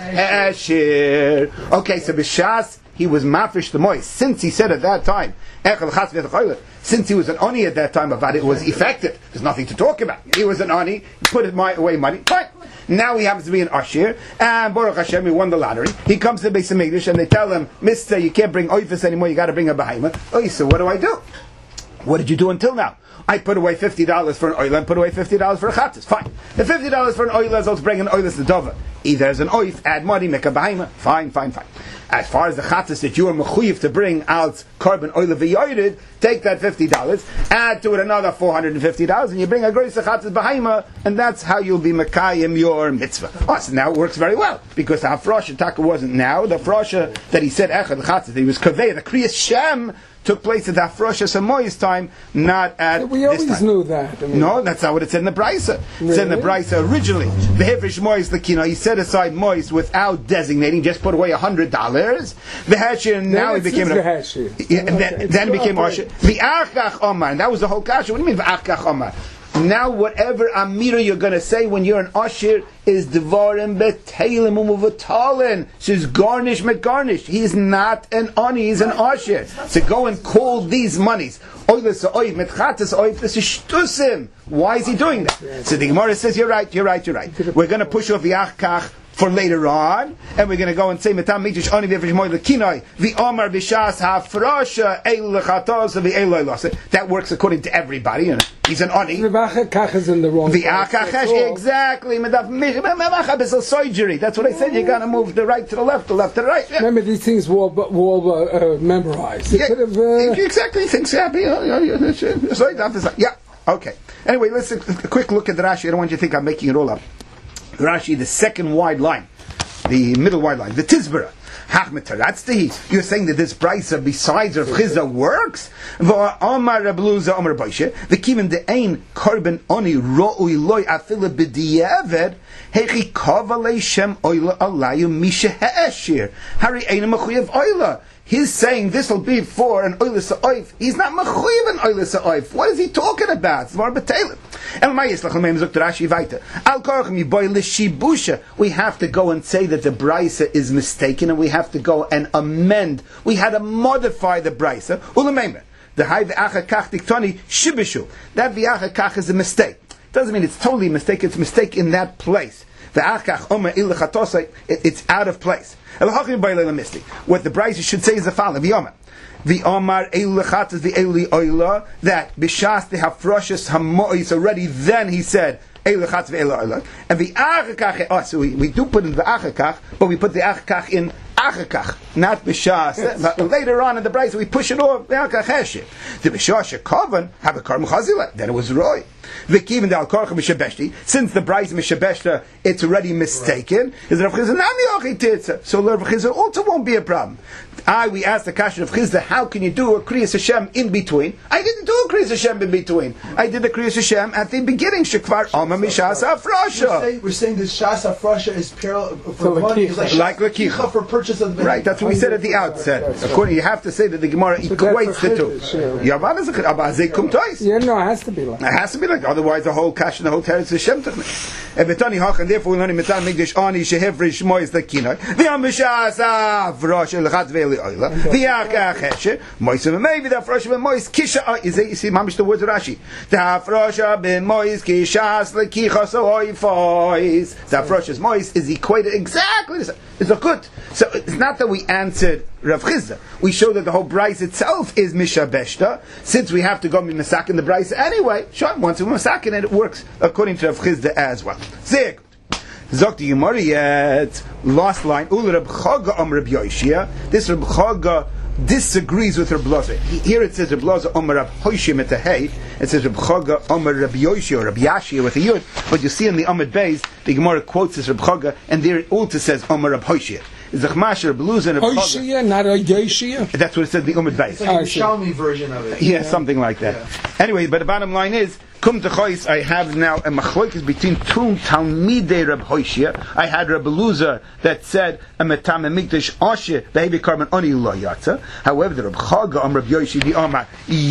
S1: Esher. Okay, so b'shas he was mafresh the moist. Since he said at that time, since he was an oni at that time, about it was effective. There's nothing to talk about. He was an oni, he put away money. Fine. Now he happens to be an ashir, and Baruch Hashem, he won the lottery. He comes to the Beis Hamikdash, and they tell him, Mister, you can't bring oifus anymore. You got to bring a behemoth. Oh, he said, what do I do? What did you do until now? I put away fifty dollars for an oil and put away fifty dollars for a chattis. Fine. The fifty dollars for an oil is also bring an oil as the dova. Either as an oif, add money, make a behemoth. Fine, fine, fine. As far as the chattis that you are mechuyev to bring out carbon oil v'yoyred, take that fifty dollars, add to it another four hundred fifty dollars, and you bring a gross chattis behemoth, and that's how you'll be mekayim your mitzvah. Oh, so now it works very well, because the hafrosha taka wasn't now. The hafrosha that he said echad chattis, that he was kaveh, the kriyas shem, took place at the Hafrosha Samoy's time, not at
S2: yeah, we
S1: this
S2: always
S1: time.
S2: knew that. I mean,
S1: no, that's not what it said in the Brisa. It
S2: really?
S1: said in the Brisa originally. V'hevrish Mois Lekino. He set aside Mois without designating, just put away a hundred dollars. V'hashir, now he became an
S2: V'hashir.
S1: Yeah, okay. Then, then he became Osher. V'achkach Omar. And that was the whole kasha. What do you mean V'achkach Omar? Now, whatever amira you're going to say when you're an Osher is Devarim B'Teilim Umuvatalin. She's garnish garnish. He's not an Ani, he's an Osher. So go and call these monies. Why is he doing that? So the Gemara says, you're right, you're right, you're right. We're going to push off the Achkach for later on, and we're going to go and say Metam Midrash Ani V'Efresh Moed Lekinoi V'Omar B'Shas Hafrosha Eil Lechatos V'Eil Loilose. That works according to everybody. You know, he's an Ani.
S2: The V'Achakach is in the wrong place.
S1: V'Achakach, exactly. Surgery. That's what I said. You got to move the right to the left, the left to the right. Yeah.
S2: Remember, these things were all, were all uh, memorized.
S1: Yeah,
S2: could have, uh,
S1: exactly. Things happen. Yeah. Okay. Anyway, let's a quick look at the Rashi. I don't want you to think I'm making it all up. Rashi, the second wide line, the middle wide line, the Tizbara. You're saying that this brisa besides Rav Chizda works? The kiven the ein carbon oni ro'ui loy afila b'diavad hechi kavalei shem oila alayu misha ha'eshir hari ein mechuyev oila. He's saying this will be for an oilis ha'oif. He's not mechuyev an oilis ha'oif. What is he talking about? It's more b'teilim. We have to go and say that the brisa is mistaken, and we have to go and amend. We had to modify the brisa. The high v'achakach diktoni shibishu. That v'achakach is a mistake. Doesn't mean it's totally a mistake. It's a mistake in that place. V'achach omer ilachatosai. It's out of place. What the brisa should say is the following: V'yomer. The Omar Eilu Lechatas the Eili Oila, that Bishas the Hafroshes Hamois already then he said
S6: Eila Chatz ve'Eila Oila. And the Achakach, oh, so we, we do put in the Achakach, but we put the Achakach in Achakach, not B'Shas. Yes. Later on in the Brayso, we push it off, the Achakach Heshe. The B'Shas Shekavan, have a Karm Chazila, then it was Roy. V'Kivin Dal Korcha Mishabeshti, since the Brayso Mishabeshta, it's already mistaken, is Rav Chizda Nami Ochi Tirza. So Rav Chizda also won't be a problem. I, we asked the Kasha of Chizda, how can you do a Kriyas Hashem in between? I didn't do a Kriyas Hashem in between. I did the Kriyas Hashem at the beginning, Shekvar Alma Mishas Afrasha.
S4: We're saying, we're saying that Shas Afrasha is parallel for money, is like,
S6: like Lakicha
S4: for purchase of the
S6: right, that's what we said at the outset. According, you have to say that the Gemara so equates the two. Yavan is a Chiddush.
S2: Yeah, no, it has to be like
S6: it has to be like, otherwise the whole Kash and the whole Teretz is Shem Technik. And Betani Hach, and therefore we learn in Mitzvah Migdash Ani Shehevri Shmoy is the Kinoi. The Amishas Afrasha L'Chatz Ve'Eli Oila. The Achach Heshe. Moisim maybe the Afrasha Ben Mois Kisha. Is it, you see, Mamish the words of Rashi. The Afrasha Ben Mois Kishas L'Kicha So Oifois. The Afrasha's Mois is equated exactly the same. It's not good. So it's not that we answered Rav Chizda. We show that the whole Bryce itself is Mishabeshta. Since we have to go Mimasak in the Bryce anyway, sure, once we Mimasak in it, it works according to Rav Chizda as well. Sehr good. Zok the Gemara yet. Last line. Ul Reb Chaga Om Reb Yoshia. This Reb Chaga disagrees with Reb Blaza. Here it says Reb Blaza Om Reb Hoshia with a hey. It says Reb Chaga Om Reb Yoshia or Reb Yashia with a yud. But you see in the Amud Beis, the Gemara quotes this Reb Chaga, and there it also says Om Reb Hoshia. It's a Chmash Reb Blaza and Reb Chaga.
S2: Not a Yoshia.
S6: That's what it said in the Amud Beis.
S4: It's like a Shalmi version of it.
S6: Yeah, yeah, something like that. Yeah. Anyway, but the bottom line is, Kum Techois, I have now a machlokes between two Talmidei Reb Hoshia. I had Reb Blaza that said a Metam Mikdash Asher behavior carbon oni lo yatsa. However, the Reb Chaga Am Reb Yoshi the Amar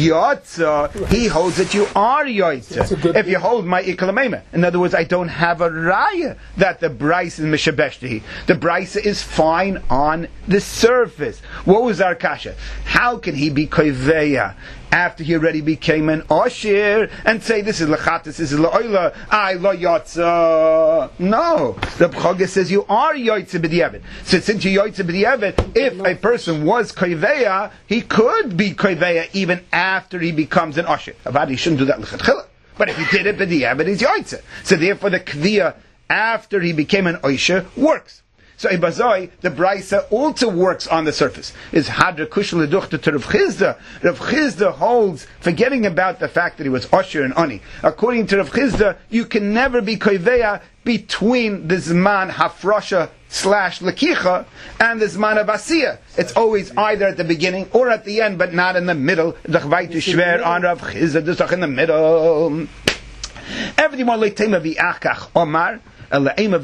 S6: yatsa. He holds that you are yatsa if you hold my ikalamema. In other words, I don't have a raya that the Bryce is mishabeshti. The Bryce is fine on the surface. What was our kasha? How can he be koiveya after he already became an Oshir and say this is Lachatis, this is La'oila, I La Yotza? No. The B'chaga says you are Yotza B'di'evet. So since you're Yotza B'di'evet, if a person was Koiveya, he could be Koiveya even after he becomes an Oshir. Avad, he shouldn't do that L'chatchila. But if he did it B'di'evet, he's Yotza. So therefore the Kviya after he became an Oshir works. So Ibazoi, the Brisa also works on the surface. Is Hadra Kushel Leduchta to Rav Chizda. Rav Chizda holds, forgetting about the fact that he was Osher and Oni. According to Rav Chizda, you can never be Koiveya between the Zman Hafrosha slash Lakicha and the Zman of Asiya. It's always either at the beginning or at the end, but not in the middle. The Chvaitu Shver on Rav Chizda, this in the middle. Everything more like Tema V'achach Omar. Instead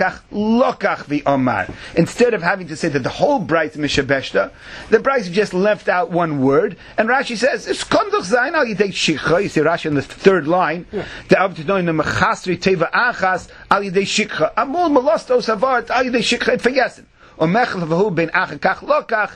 S6: of having to say that the whole Bryce is Mishabeshta, the Bryce just left out one word, and Rashi says, it's Konduch Zayin al Yidei Shikha. You see Rashi in the third line, the Abtinoin Mechasri Teva Achas al Yidei Shikha. Amol Molostos Havart al Yidei Shikha et Vergessen. Omechel Vahu Ben Achakach Lokach.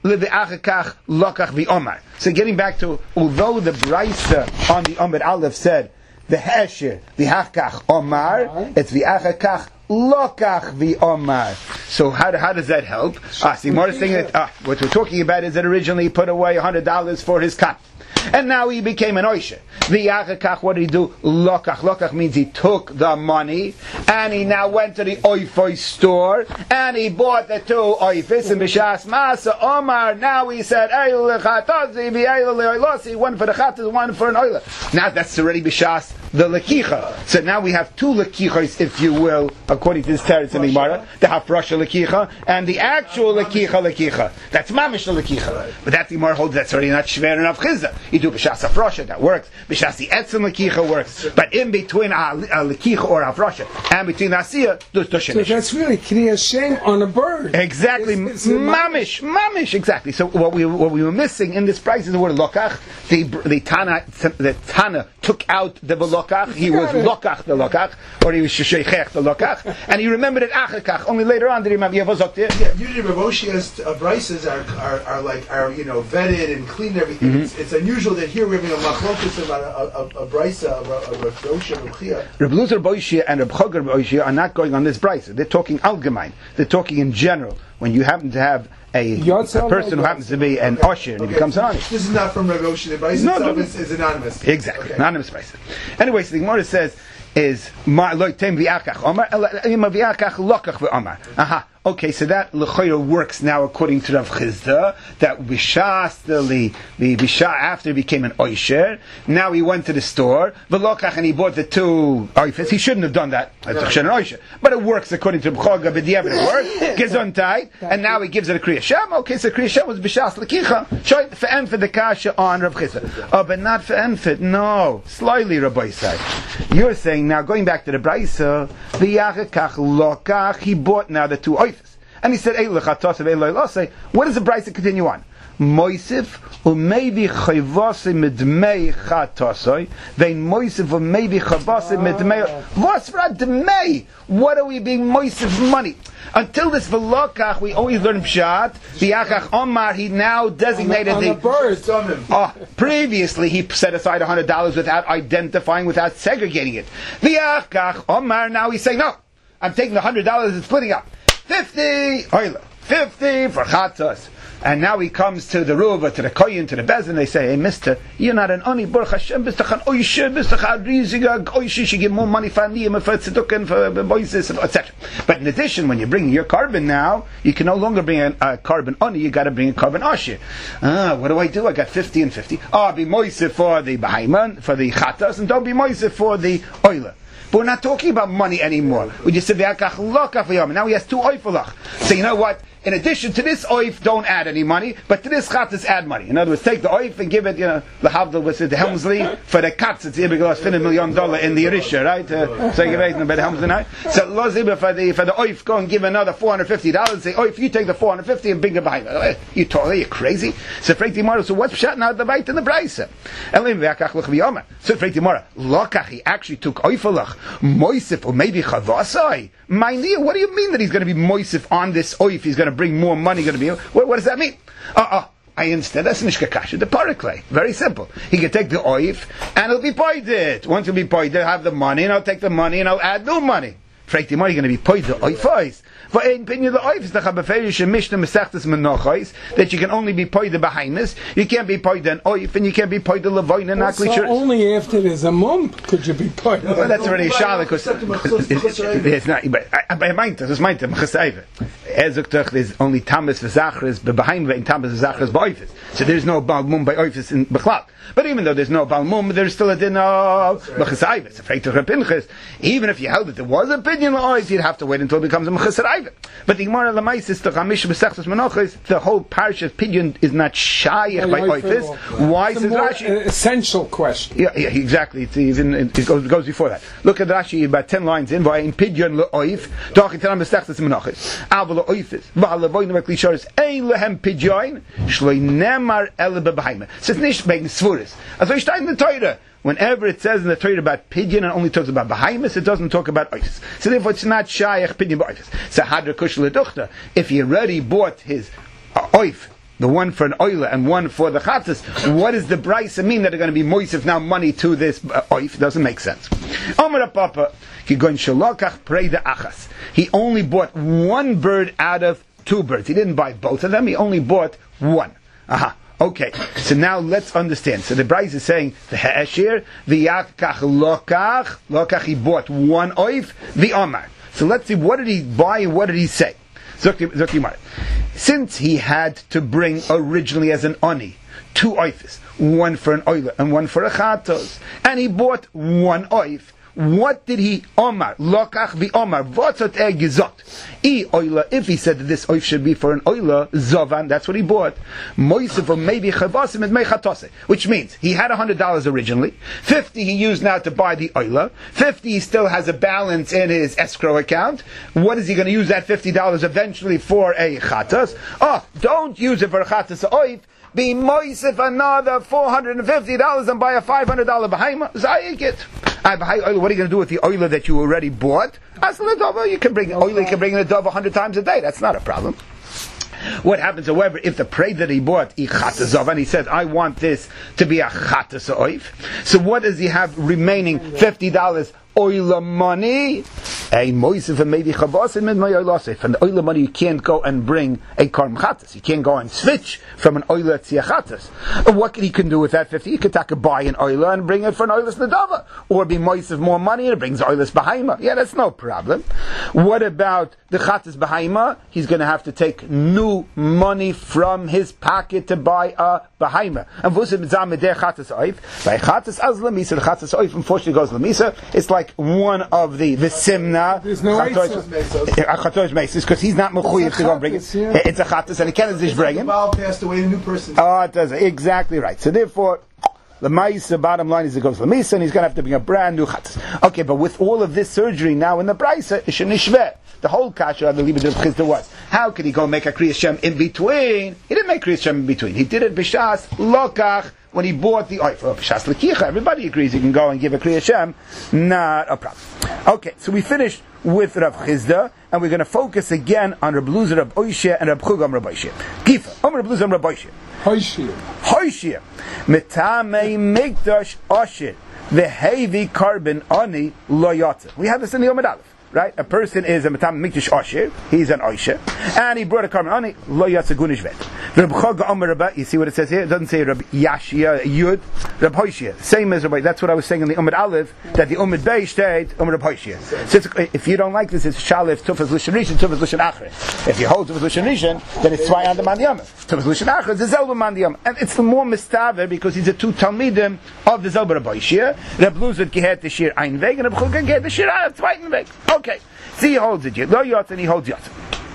S6: So getting back to, although the Bryce on the Amud Aleph said, the Hesher, the Hakach Omar, it's the Achakach Lokach the Omar. So how, how does that help? Ah, see, more thing that ah, what we're talking about is that originally he put away a hundred dollars for his cup. And now he became an Oisha. The Achakach, what did he do? Lokach. Lokach means he took the money and he now went to the Oifoi store and he bought the two Oifis and B'Shas Masa Omar. Now he said, one for the Chatas, one for an Oila. Now that's already B'Shas the Lakicha. So now we have two Lakichas, if you will, according to this Teretz and Gemara, the Hafrasha Lakicha and the actual Lakicha Lakicha. That's Mamish Lakicha. But that Gemara holds that's already not Shver enough Chizah. You do B'Shas Hafrasha, that works. B'Shas the Etzim Lakicha works. But in between a, a Lakicha or Hafrasha and between Asiya, there's Dushanish.
S2: So that's really Kriyas Shem on a bird.
S6: Exactly. It's, it's mamish. Mamish, exactly. So what we what we were missing in this price is the word Lokach. The, the Tana the Tana took out the Lokach. He was Lokach the Lokach, or he was Sheshechech the Lokach, and he remembered it Achakach. Only later on did he remember Yevozok.
S4: Yeah, usually Ravoshia's uh, brises are, are are like are you know vetted and clean and everything. Mm-hmm. It's, it's unusual that here we're having a machlokus about a, a, a brisa, a Ravosha, a Chia.
S6: Reb Luzer Boishia and Reb Chagar Boishia are not going on this brisa. They're talking allgemein. They're talking in general. When you happen to have a, a person who happens to be an Osher and he becomes an honest.
S4: This is not from Rav Oshia. The Brisa
S6: no,
S4: itself
S6: no.
S4: is, is anonymous.
S6: Exactly,
S4: okay.
S6: Anonymous Brisa. Anyway, so the Gemara says, is ma loitem vi'akach omar ima vi'akach lokach ve'omar. Aha. Okay, so that l'chayra works now according to Rav Chizda, that Bishas, the, the Bishah, after he became an Oisher, now he went to the store, v'lokach, and he bought the two Oifes. He shouldn't have done that, but it works according to B'choga, but the evidence works, gesundheit, and now he gives it a Kriya Shem. Okay, so Kriya Shem was Bishas l'kicha, shoy fe'en for the kasha on Rav Chizda. Oh, but not fe'en fit, no, slightly Rabbi said. You're saying, now going back to the Braisa, v'yachakach lokach, he bought now the two Oifes. And he said, what does the Braisa continue on? Moisif u'mayvi chayvase midmei chatasoi vein moisif u'mayvi chavase midmei vasra demei. What are we being moisif money? Until this velokach, we always learn pshat. V'yachach omar, he now designated
S2: on the, on the birds.
S6: Oh, previously he set aside a hundred dollars without identifying, without segregating it. V'yachach omar, now he's saying, no, I'm taking the hundred dollars and splitting up. Fifty, oila, fifty for chatzos. And now he comes to the Ruva, to the Koyin, to the Bezin, they say, hey, mister, you're not an Oni, Baruch Hashem, Bistachan Oishe, Bistachan Riziga, Oishe, she give more money for Aniyim, for Tzedukah, for Boises, et cetera. But in addition, when you're bringing your carbon now, you can no longer bring a, a carbon Oni, you got to bring a carbon Asher. Ah, what do I do? I got fifty and fifty. Ah, be Moise for the Bahaiman, for the Chatas, and don't be Moise for the Oila. But we're not talking about money anymore. We just said, now he has two oifalach. So you know what? In addition to this oif, don't add any money, but to this chatas, add money. In other words, take the oif and give it, you know, the havdal was it, the Helmsley, for the katz, it's here because fifty million dollar in the Yerisha, right? Uh, so you give it by the Helmsley night. So loziba for the, for the oif, go and give another four hundred fifty dollars and say, oif, you take the four hundred fifty and bring it behind it. You totally, you're crazy. So Freiti Mara, so what's shutting out the bite in the Braisa? So Freiti Mara, lokach, he actually took oifalach, moisif, or maybe chavasai. Ma'iniya, what do you mean that he's going to be moisif on this oif? He's going to bring more money, going to be, what, what does that mean? Uh uh I understand, that's nishkakasha, the paraklay. Very simple. He can take the oif, and he'll be paid it. Once he'll be paid, he'll have the money, and I'll take the money, and I'll add new money. Freiti Mara, you're going to be paid the oifais. For in opinion the oif is the chabaferish mishnah mesechtes menachos that you can only be paid the behimus. You can't be paid an oif, and you can't be paid the levoin and akli.
S2: So only after there's a mum could you be paid.
S6: Well, that's already a shala because it's not. But I mind this. Mind them. Ezuktuch there's only tamas v'zachres behind vein tamas v'zachres ba'oifis. So there's no bal mum by oifis in bechlal. But even though there's no bal mum, there's still a din of mechasayvis. Afraid to Pinchas. Even if you held that there was a opinion oif, you'd have to wait until it becomes a mechasayvis. But the Gemara Lamais is the Chamish B'Sechtes Menachos. The whole parasha's pidyon is not shayach by oifis. Why says Rashi?
S2: An essential question.
S6: Yeah, yeah, exactly. It's even it goes, it goes before that. Look at Rashi about ten lines in. In pidyon leoif, talking to them B'Sechtes Menachos. Avol leoifis, v'al levoin v'klisharis ein lehem pidyon shloi nemar ele bebeheime. So it's nicht wegen Svuris. Also ich stein in the Torah. Whenever it says in the Torah about pidyon, it only talks about behemoths, it doesn't talk about oifis. So therefore it's not shayach pidyon b'oifis. So hadra kush leduchta. If he already bought his uh, oif, the one for an oila and one for the chatas, what does the brisa mean that they're going to be moisif now money to this uh, oif? Doesn't make sense. Omar Papa, he only bought one bird out of two birds. He didn't buy both of them, he only bought one. Aha. Okay, so now let's understand. So the Bryce is saying the Ha'ashir, the Yakach Lokach, Lokach, he bought one oif, the Omar. So let's see, what did he buy and what did he say? Zokti Mar. Since he had to bring originally as an Oni, two oifs, one for an oiler and one for a chatos, and he bought one oif, what did he omar? Lokach vi omar. Votzot er gizot. I oila. If he said that this oif should be for an oila, zovan. That's what he bought. Moisef or maybe chavasim and mechatose. Which means he had a hundred dollars originally. Fifty he used now to buy the oila. Fifty he still has a balance in his escrow account. What is he going to use that fifty dollars eventually for a chatas? Oh, don't use it for a chatas oif. Be moisef another four hundred and fifty dollars and buy a five hundred dollar behemoth. Zayik it. What are you going to do with the oil that you already bought? You can bring oil. You can bring in a dove a hundred times a day. That's not a problem. What happens, however, if the prey that he bought, and he said, I want this to be a chatas oif. So what does he have remaining? Fifty dollars oil money. a moisef and maybe chabasim and mayolasif. And the oil money you can't go and bring a karm chatas. You can't go and switch from an oil tzia chatas. And what he can do with that fifty? He could take a buy an oil and bring it for an oilus nadava, or be moisef more money and it brings oilus behaima. Yeah, that's no problem. What about the chatas behaima? He's going to have to take new money from his pocket to buy a behaima. And vusim zamedeh chatas oif by chatas az lamisa. The chatas oif unfortunately goes lamisa. It's like one of the the simna.
S2: There's no
S6: chatosh mesos because he's not mechuyev to go and bring it. Yeah. It's a chatas and he can't just bring him.
S4: The Baal passed away, a new person.
S6: Oh, it does exactly right. So therefore, the Maisa, bottom line is it goes to the Misa, and he's going to have to bring a brand new chatas. Okay, but with all of this surgery now in the Braisa, it's a nishveh. The whole kasha of the Libid of Chizda was, how could he go make a Kriyas Shem in between? He didn't make Kriyas Shem in between. He did it b'shas lokach when he bought the oif. Oh, b'shas lekicha. Everybody agrees he can go and give a Kriyas Shem. Not a problem. Okay, so we finished with Rav Chizda, and we're going to focus again on Reb Luzer, Reb Oishia, and Reb Chugam, Reb Oishia. Gifa, Om Reb Luzer, Reb Oishia.
S2: Hoishia.
S6: Hoishia. Metamei mikdash oshir. Vehevi carbon ani lo yotze. We have this in the Omid Aleph. Right? A person is a Matam Mikdash Osher, he's an Osher, and he brought a carbon ani, lo yatsa gunish vet. Reb Chog Omer Rabba, you see what it says here? It doesn't say Reb Yashia, Yud, Reb Hoshia. Same as Rabbi, that's what I was saying in the Omid Aleph, that the Omid Bey stayed, Omer Reb Hoshia. So it's, if you don't like this, it's Shalif, Tufas Lushan Rishon, Tufas Lushan Achre. If you hold Tufas Lushan Rishon, then it's Zwei on the Mandiyam. Tufas Lushan Achre, it's the Zelba Mandiyam. And it's the more mistaver because he's a two Talmidim of the Zelba Reb Hoshia. Reb Luzer gehet the Shir Ein Weg, and Reb Chog gehet the Shir Zweiten Weg. Okay. See, he holds it yet. Lo yotz and he holds yotz.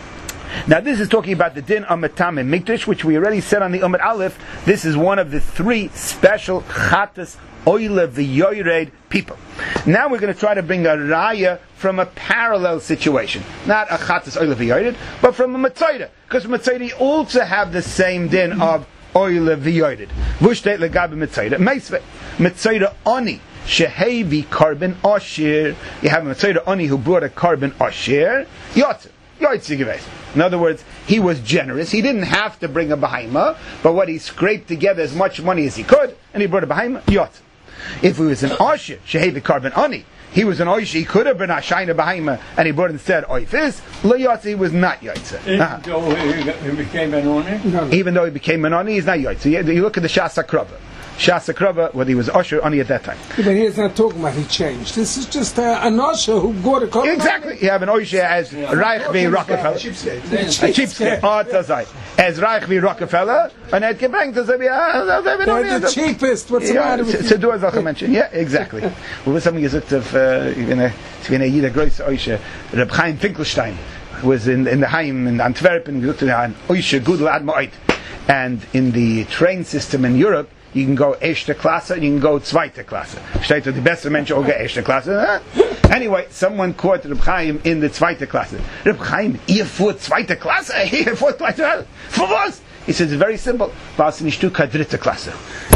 S6: Now, this is talking about the din amatam and mikdash, which we already said on the Umar Aleph. This is one of the three special chatas oile v'yoyred people. Now we're going to try to bring a raya from a parallel situation, not a chatas oile v'yoyred, but from a matzayda, because matzayda also have the same din of oile v'yoyred. Vushtet legabe matzayda meisve matzayda oni. Shehevi carbon ashir. You have a Matzayda Ani who brought a carbon ashir. Yotze. Yotze gives. In other words, he was generous. He didn't have to bring a behemoth, but what he scraped together as much money as he could, and he brought a behemoth. Yotze. If he was an ashir, Shehevi carbon Ani, he was an oish, he could have been a shayna behemoth, and he brought instead oifis. Lo yotze, he was not yotze.
S3: Even uh-huh. though he became an oni?
S6: Even though he became an oni, he's not yotze. You, you look at the Shas HaKrava. Shas HaKrava, whether he was Usher only at that time.
S2: Yeah, but he's not talking about he changed. This is just uh, an Usher who bought a car.
S6: Exactly. You have an Usher as yeah. Reich v. Rockefeller. A cheapskate. Oh, that's right. As Reich v. Rockefeller, and at Gebank to say,
S2: they're the cheapest. What's the matter with you?
S6: So do as I mentioned. Yeah, exactly. Well, with something you looked of, you're going to see a Yida Gross Usher, Reb Chaim Finkelstein was in in the Heim in Antwerpen. We looked at an Usher Gudel Admoid, and in the train system in Europe. You can go erste Klasse and you can go zweite Klasse. Steht da die beste Menschen auch erste Klasse. Anyway, someone caught Reb Chaim in the zweite Klasse. Reb Chaim, ihr fuhrt zweite Klasse? Ihr fuhrt zweite Klasse? Für was? He says, it's very simple. Was nicht du kein dritte Klasse.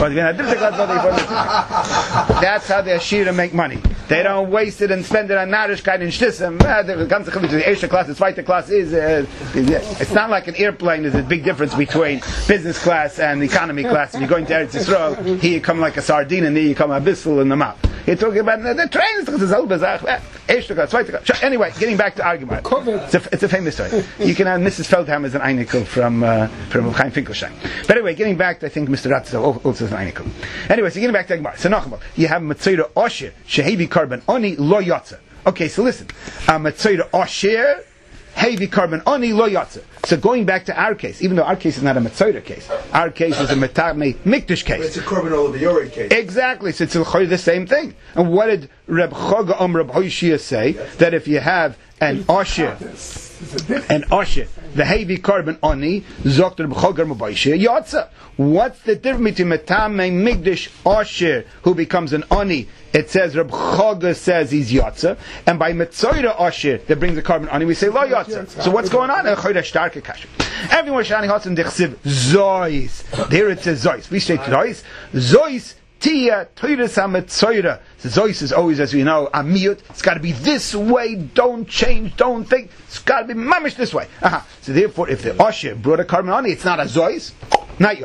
S6: That's how the Ashira make money. They don't waste it and spend it on Narishkeit and Shtissim. The ganze Chiluk, the erste Klasse, the zweite Klasse is, uh, it's not like an airplane. There's a big difference between business class and economy class. If you're going to Eretz Yisrael, here you come like a sardine and there you come a bissel in the mouth. You're talking about the, the trains. Erste Klasse, zweite Klasse. Anyway, getting back to argument. It's a, it's a famous story. You can have Missus Feldham as an Einikel from, uh, from Chaim Finkelstein. But anyway, getting back to, I think Mister Ratzel also is an Einikel. Anyway, so getting back to Gemara. So Nachmal, you have Matzayra Osher, Shehevi Carbon Oni Lo Yotze. Okay, so listen. Uh, Matzayra Osher, Hevi Carbon Oni Lo Yotze. So going back to our case, even though our case is not a Matzayra case, our case is a Metame Mikdash case.
S4: But it's a Carbon Olav case.
S6: Exactly, so it's the same thing. And what did Reb Choga Om Reb Hoshia say? That if you have an Osher, an Osher, the heavy carbon oni, Zokt Reb Chogar Mabayshir Yotza. What's the difference between Metame Migdash Osher, who becomes an oni? It says Reb Chogar says he's Yotza, and by Metzoira Osher that brings the carbon oni, we say Lo Yotza. So what's going on? Everyone shouting out in the Chsiv Zois. There it says Zois. We say Zois. Zois. Tia Toiris HaMetzoira. So Zois is always, as we know, a miyut. It's got to be this way. Don't change. Don't think. It's got to be mamish this way. Uh-huh. So therefore, if the Osher brought a carbon on it, it's not a Zois, not yours.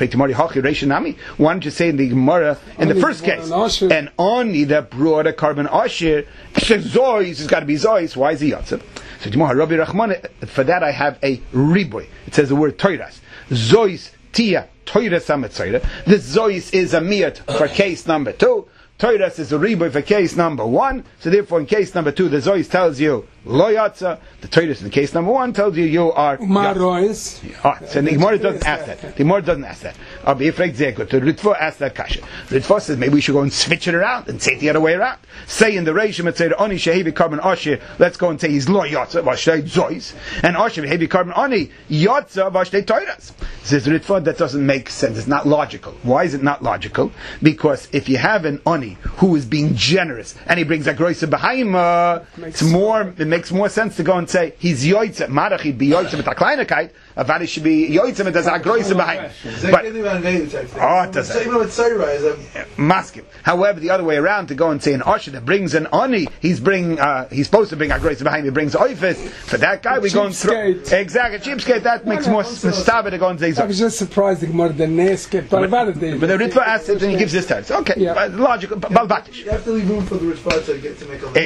S6: Why don't you say in the Gemara, in the first case, and Ani that brought a carbon Ashir, Zois, it's got to be Zois, why is he Yotze? So Rabbi Rahman, for that I have a riboy. It says the word Toiras. Zois Tia Toiras Ametzaira. This Zois is a miyat for case number two. Toiras is a riboy for case number one. So therefore in case number two the Zois tells you Lo Yatza. The Toiras in case number one tells you you are
S2: Marois.
S6: Oh, so the Gemara doesn't ask that. The Gemara doesn't ask that. I'll be afraid to go to Ritva ask that kasha. Ritva says maybe we should go and switch it around and say it the other way around. Say in the Reishim it said Oni Shehevi Carbon Ashir. Let's go and say he's Lo Yatza Vashtei Zois and Ashir Shehevi Carbon Oni Yatza Vashtei Toiras. Says Ritva that doesn't make sense. It's not logical. Why is it not logical? Because if you have an Oni who is being generous and he brings a groisa behaima, it's more. It makes more sense to go and say he's yoytze marachid be yoytze with a kleinigkeit. Avadi should be yoytze with a groisa behaima. But oh, it doesn't. Maskim. However, the other way around to go and say an usher that brings an oni, he's bring uh, he's supposed to bring a groisa behaima. He brings oifis for that guy. We go and throw exactly cheapskate. That makes more mistaba to go and say.
S2: I was just surprised the more the nesket, but about it.
S6: But the Ritva asks it and he gives this time. So, okay, yeah. Logical. Balbatish.
S4: You have to leave room for the Ritva to get to make a.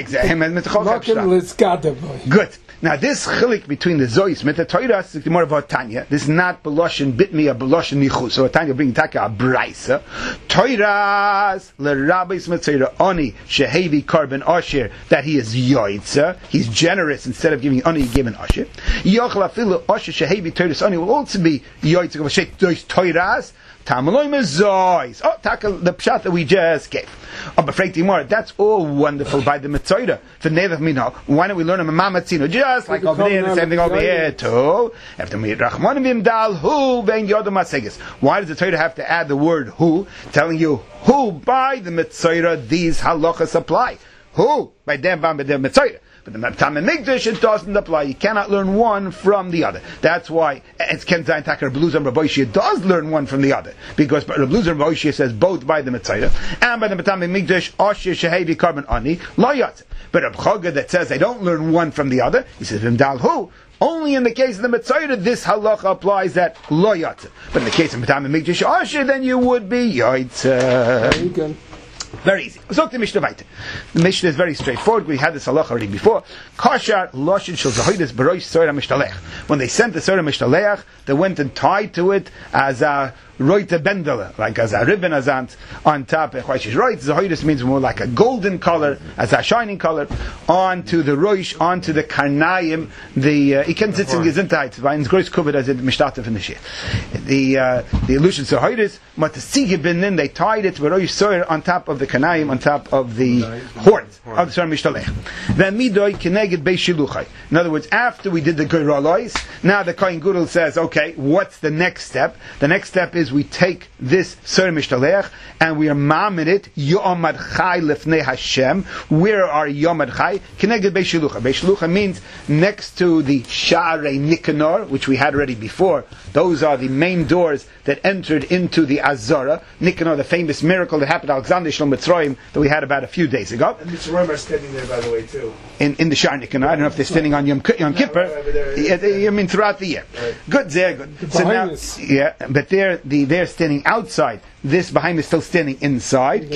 S6: Exactly. Good. Now this chilik between the Zois with the Torah is more about Tanya. This is not Beloshin Bitmi or Beloshin Nichus. So Tanya bring Taka a Braisa. Torahs LeRabbis Mitzayra Oni Shehevi Carbon Asher that he is Yoitza. He's generous instead of giving Oni, he gave an Asher. Yochel Afilu Asher Shehevi Torahs Oni will also be Yoitza. Torahs. Tamaloim is Zois. Oh, tackle the pshat that we just gave. I'm afraid Timor, that's all wonderful by the Mitzayra. For Nevach Minhag, why don't we learn a Mamatzino just like over there, the same thing over here too? After me, Rachmanim Dal Hu Ben Yodam Asegis. Why does the Torah have to add the word who, telling you who by the Mitzayra these halachas apply? Who by them by the Mitzayra? But the Matam and Migdash, it doesn't apply. You cannot learn one from the other. That's why it's Ken Zayin Takar Bluzam Rabbi does learn one from the other. Because Bluzam Rabbi says both by the Mitzayra and by the Matam and Migdash, Ashir Shehevi Carbon Ani, Layat. But Rab Chaga that says they don't learn one from the other, he says Vimdal Hu. Only in the case of the Mitzayra, this halacha applies that Layat. But in the case of Matam and Migdash, Ashir, then you would be Yaitza. Very easy. So the Mishnah Vayta. The Mishnah is very straightforward. We had this halacha already before. Kashar loshin shel zahoidus beroish soira mishtalech. When they sent the soira mishtalech, they went and tied to it as a roite bendele, like as a ribbon as on top. Which is right. Zahoidus means more like a golden color, as a shining color, onto the roish, onto the karnayim. The he can sit in gesundheit. Weil ins groß covered as it mishtatev in the shir. The uh, the illusion zahoidus, but the sige binin they tied it beroish soira on top of the kanayim, on top of the horns of the Soira Mishtalech. Then midoi keneged beishiluchai. In other words, after we did the Geiralois, now the Kohen Gadol says, okay, what's the next step? The next step is we take this Soira Mishtalech and we are mamin it Yomad Chai lefnei Hashem. Where are Yomad Chai? Keneged beishiluchai. Beishiluchai means next to the Sha'arei Nikanor, which we had already before. Those are the main doors that entered into the Azara. Nikanor, the famous miracle that happened at Alexander Shalom Mitzrayim that we had about a few days ago.
S4: And the Mitzrayim are standing there, by the way, too.
S6: In in the Shar Nikanor. I don't know if they're standing on Yom, Yom Kippur. Yeah, they, I mean, throughout the year. Right. Good, there, good. So now, yeah, but they're the they're standing outside. This Bahaim is still standing inside.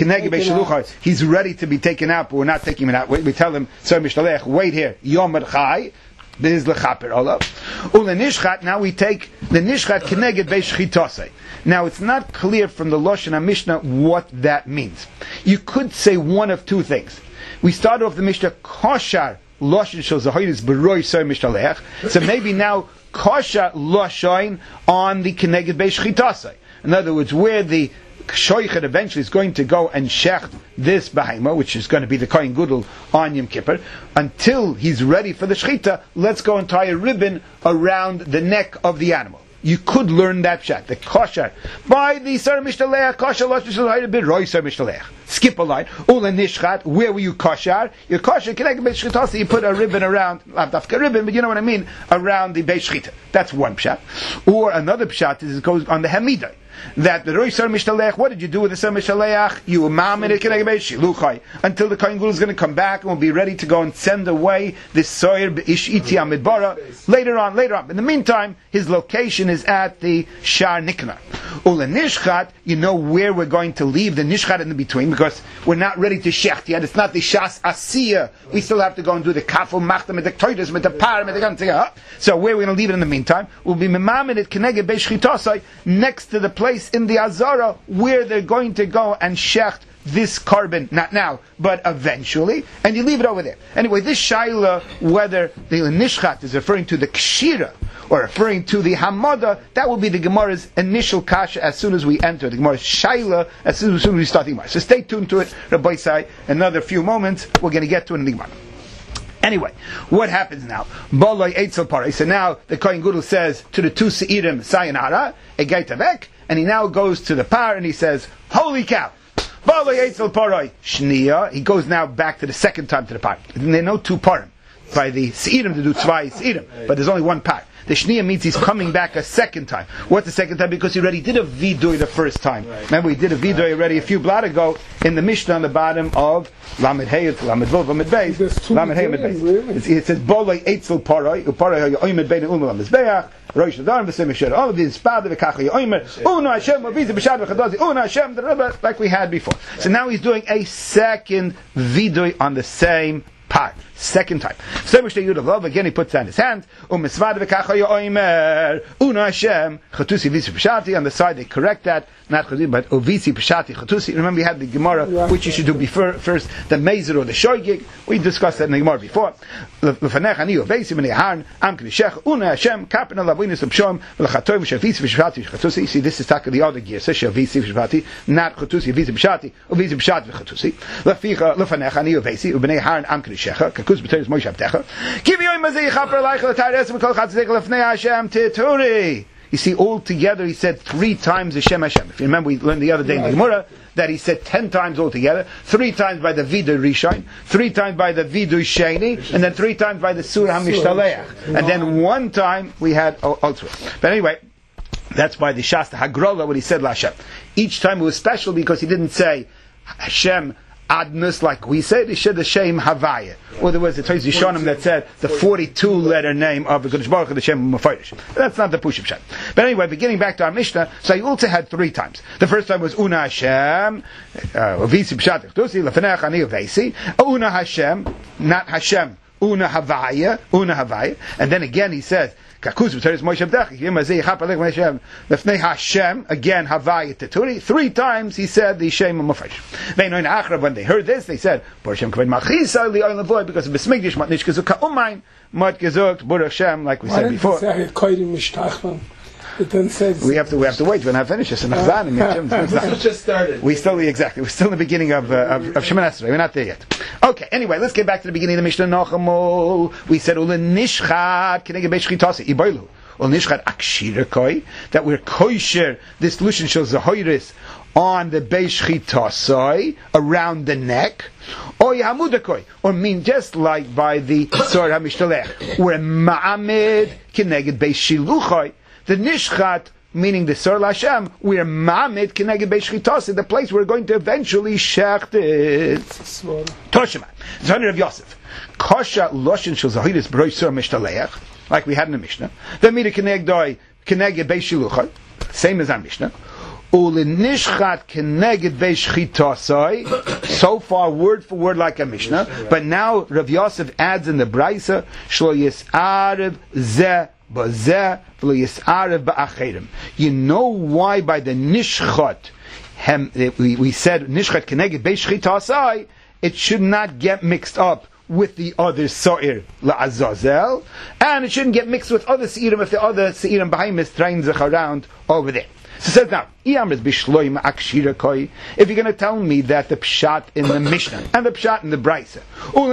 S6: He's ready to be taken out, but we're not taking him out. We, we tell him, Soira Mishtalech, wait here, Yom Chai. This is lechaper olav. Ule nishchat. Now we take the nishchat keneged beishchitosei. Now it's not clear from the Lashon HaMishnah what that means. You could say one of two things. We start off the Mishnah kosher Lashon shel zahoidus beroi soira mishtalech. So maybe now kosher Lashon on the keneged beishchitosei. In other words, where the Shoichet eventually is going to go and shecht this behemoth, which is going to be the Kohen Gadol on Yom Kippur, until he's ready for the shechita, let's go and tie a ribbon around the neck of the animal. You could learn that pshat, the kosher, by the Soira Mishtalech, kosher losh mishtalech, bit roi Soira Mishtalech. Skip a line. Ula nishchat, where were you kosher? You're kosher, connected beis shchita, you put a ribbon around, not dafka ribbon, but you know what I mean, around the beis shchita. That's one pshat. Or another pshat is it goes on the hamidah. That the Rosh Soira Mishtalech, what did you do with the Soira Mishtalech? You mamin it shiluchai until the Kohen Gadol is going to come back and will be ready to go and send away this Soir Ishiti Amidbara later on. Later on, in the meantime, his location is at the Shar Nikanor. Ula nishchat, you know where we're going to leave the nishchat in the between, because we're not ready to shecht yet. It's not the shas asiya. We still have to go and do the kafel machta with the toitus with the par with the gantiga. So where we're going to leave it in the meantime, we'll be memamed it keneged beishchitasai next to the place in the azara where they're going to go and shecht this carbon, not now, but eventually, and you leave it over there. Anyway, this shaila, whether the nishchat is referring to the kshira or referring to the hamada, that will be the Gemara's initial kasha as soon as we enter the Gemara's shaila, as soon, as soon as we start the Gemara. So stay tuned to it, Rabbi Sai. Another few moments, we're going to get to it in the Gemara. Anyway, what happens now? Boloi Eitzel Pare. So now the Kohen Gadol says to the two Seirim, Sayonara, Egaitavek, and he now goes to the par and he says, holy cow! Shniya, he goes now back to the second time to the par. There are no two parim. By the Seirim to do Tzvai Seirim, but there's only one par. The Shniya means he's coming back a second time. What's the second time? Because he already did a Vidui the first time. Right. Remember, we did a Vidui already a few blot ago in the Mishnah on the bottom of Lamed Hey, Lamed Vov, Lamed Beis. Lamed Hey, Lamed Beis. It says, Boloi Eitzel Paroi, Uparoi Yoimed Bein Umel Amizbeach, Rosh Hadarm, V'Semesher, all of these, Spad, V'Kacha Yoimer, Una Hashem, V'Viz, B'Shad, V'Chadazi, Una Hashem, like we had before. So now he's doing a second Vidui on the same part. Second time. So much Yud of love. Again, he puts down his hand. Umisvad v'kacha yoimer. Una Hashem. Chatusi visi pshati. On the side, they correct that. Not chatusi, but uvisi pshati chatusi. Remember, we had the Gemara, which you should do before, first, the mezer or the shoygig. We discussed that in the Gemara before. L'fanech ani uvesi meni harn. Am k'nishech. Una Hashem. Kapen alavinis l'pshom. L'chatoy v'shavisi v'shvati chatusi. See, this is talking the other gear. Says shavisi v'shvati. Not chatusi visi pshati. Uvisi pshati v'chatusi. L'ficha l'fanech ani uvesi. Ubnei harn am k'nishech. Give you You see, all together he said three times Hashem Hashem. If you remember, we learned the other day in the Gemara that he said ten times altogether. Three times by the Vidui Rishon, three times by the Vidui Sheni, and then three times by the Surah HaMishtaleach. And then one time we had Ultra. But anyway, that's why the Shasta Hagrola, what he said Hashem. Each time it was special because he didn't say Hashem Adnus, like we said, he said the Shem Havaya. Or there was the Toys Yishonim that said the forty-two letter name of the Kodesh Baruch Hu, the Shem Mefarish. That's not the Pushim Shem. But anyway, beginning back to our Mishnah, so he also had three times. The first time was Una Hashem, Visi Pshat Tusi, Lefenech Ani Vesi, Una Hashem, not Hashem, Una Havaya, Una Havaya. And then again he says, Kakus v'teres Moshe Abdach, Yimazei Chapalech Hashem, Lefnei Hashem, again Havaya Teturi. Three times he said the Shem Mefarish. Veinoin Achra, when they heard this, they said, Baruch Shem Kaved Machisa Li Oil Avoid, because of Besmigdish Mat Nish Gezuk Ka'umain, Mat Gezuk Baruch Shem, like we
S2: Why
S6: said before.
S2: It then says
S6: we have to we have to wait when I finish this.
S4: Uh, just started.
S6: We still exactly. We're still in the beginning of uh, of, of Shemoneh Esrei. We're not there yet. Okay. Anyway, let's get back to the beginning of the Mishnah. Nachamol. We said ule nishchat keneged beishchitasi iboilu. Ule nishchat akshira that we're kosher. This lushon shows the hoiris on the beishchitasai around the neck. Or yahamudakoi, or mean just like by the Surah HaMishtalech, we're ma'amid keneged beishiluchai. The nishchat, meaning the Sor Hashem, we're ma'amid keneged beishchitasai, the place we're going to eventually shecht it. Toshima. It's under of Yosef. Kasha loshin shel zahiris b'roi Surah Mishtaleach, like we had in the Mishnah. The mida keneged keneged beishiluchai, same as our Mishnah. Ulinishchat keneged beishchitasai. So far, word for word like a Mishnah. But now Rav Yosef adds in the Braisa, Shlo yis'arev zeh b'zeh v'lo yis'arev ba'acherim. You know why by the nishchat, hem, we, we said nishchat keneged beishchitasai, it should not get mixed up with the other Sa'ir la'azazel, and it shouldn't get mixed with other Se'irim if the other Se'irim behind is trying to around over there. So it says now, if you're going to tell me that the pshat in the Mishnah and the pshat in the Braisa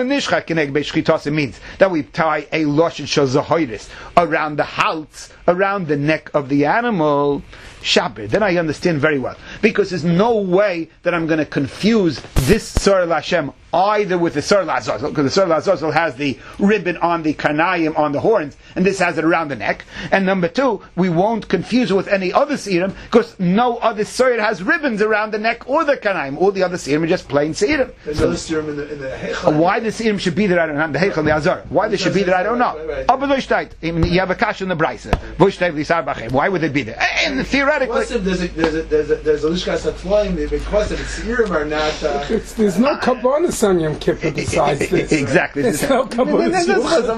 S6: means that we tie a loshen shel zahoiris around the halts, around the neck of the animal, Shabbat, then I understand very well. Because there's no way that I'm going to confuse this Sor Hashem either with the Sor Azazel, because the Sor Azazel has the ribbon on the karnayim, on the horns, and this has it around the neck. And number two, we won't confuse it with any other serum, because no no other seir has ribbons around the neck or the kanaim. All the other seirim are just plain seirim.
S4: There's another serum in the in the heichal.
S6: Why the seirim should be there, I don't know. The heichal, the azar. Why they should be there, I don't know. Aber so steht, you have a kash in the Braise. Wo steht lisar bachem? Why would they be there? And theoretically,
S4: Plus, if there's a there's a there's a there's a lishkas hatflaim because of the serum are not. Uh,
S2: It's, there's no kabbalas on Yom Kippur besides this.
S6: exactly.
S2: There's no kabbalas.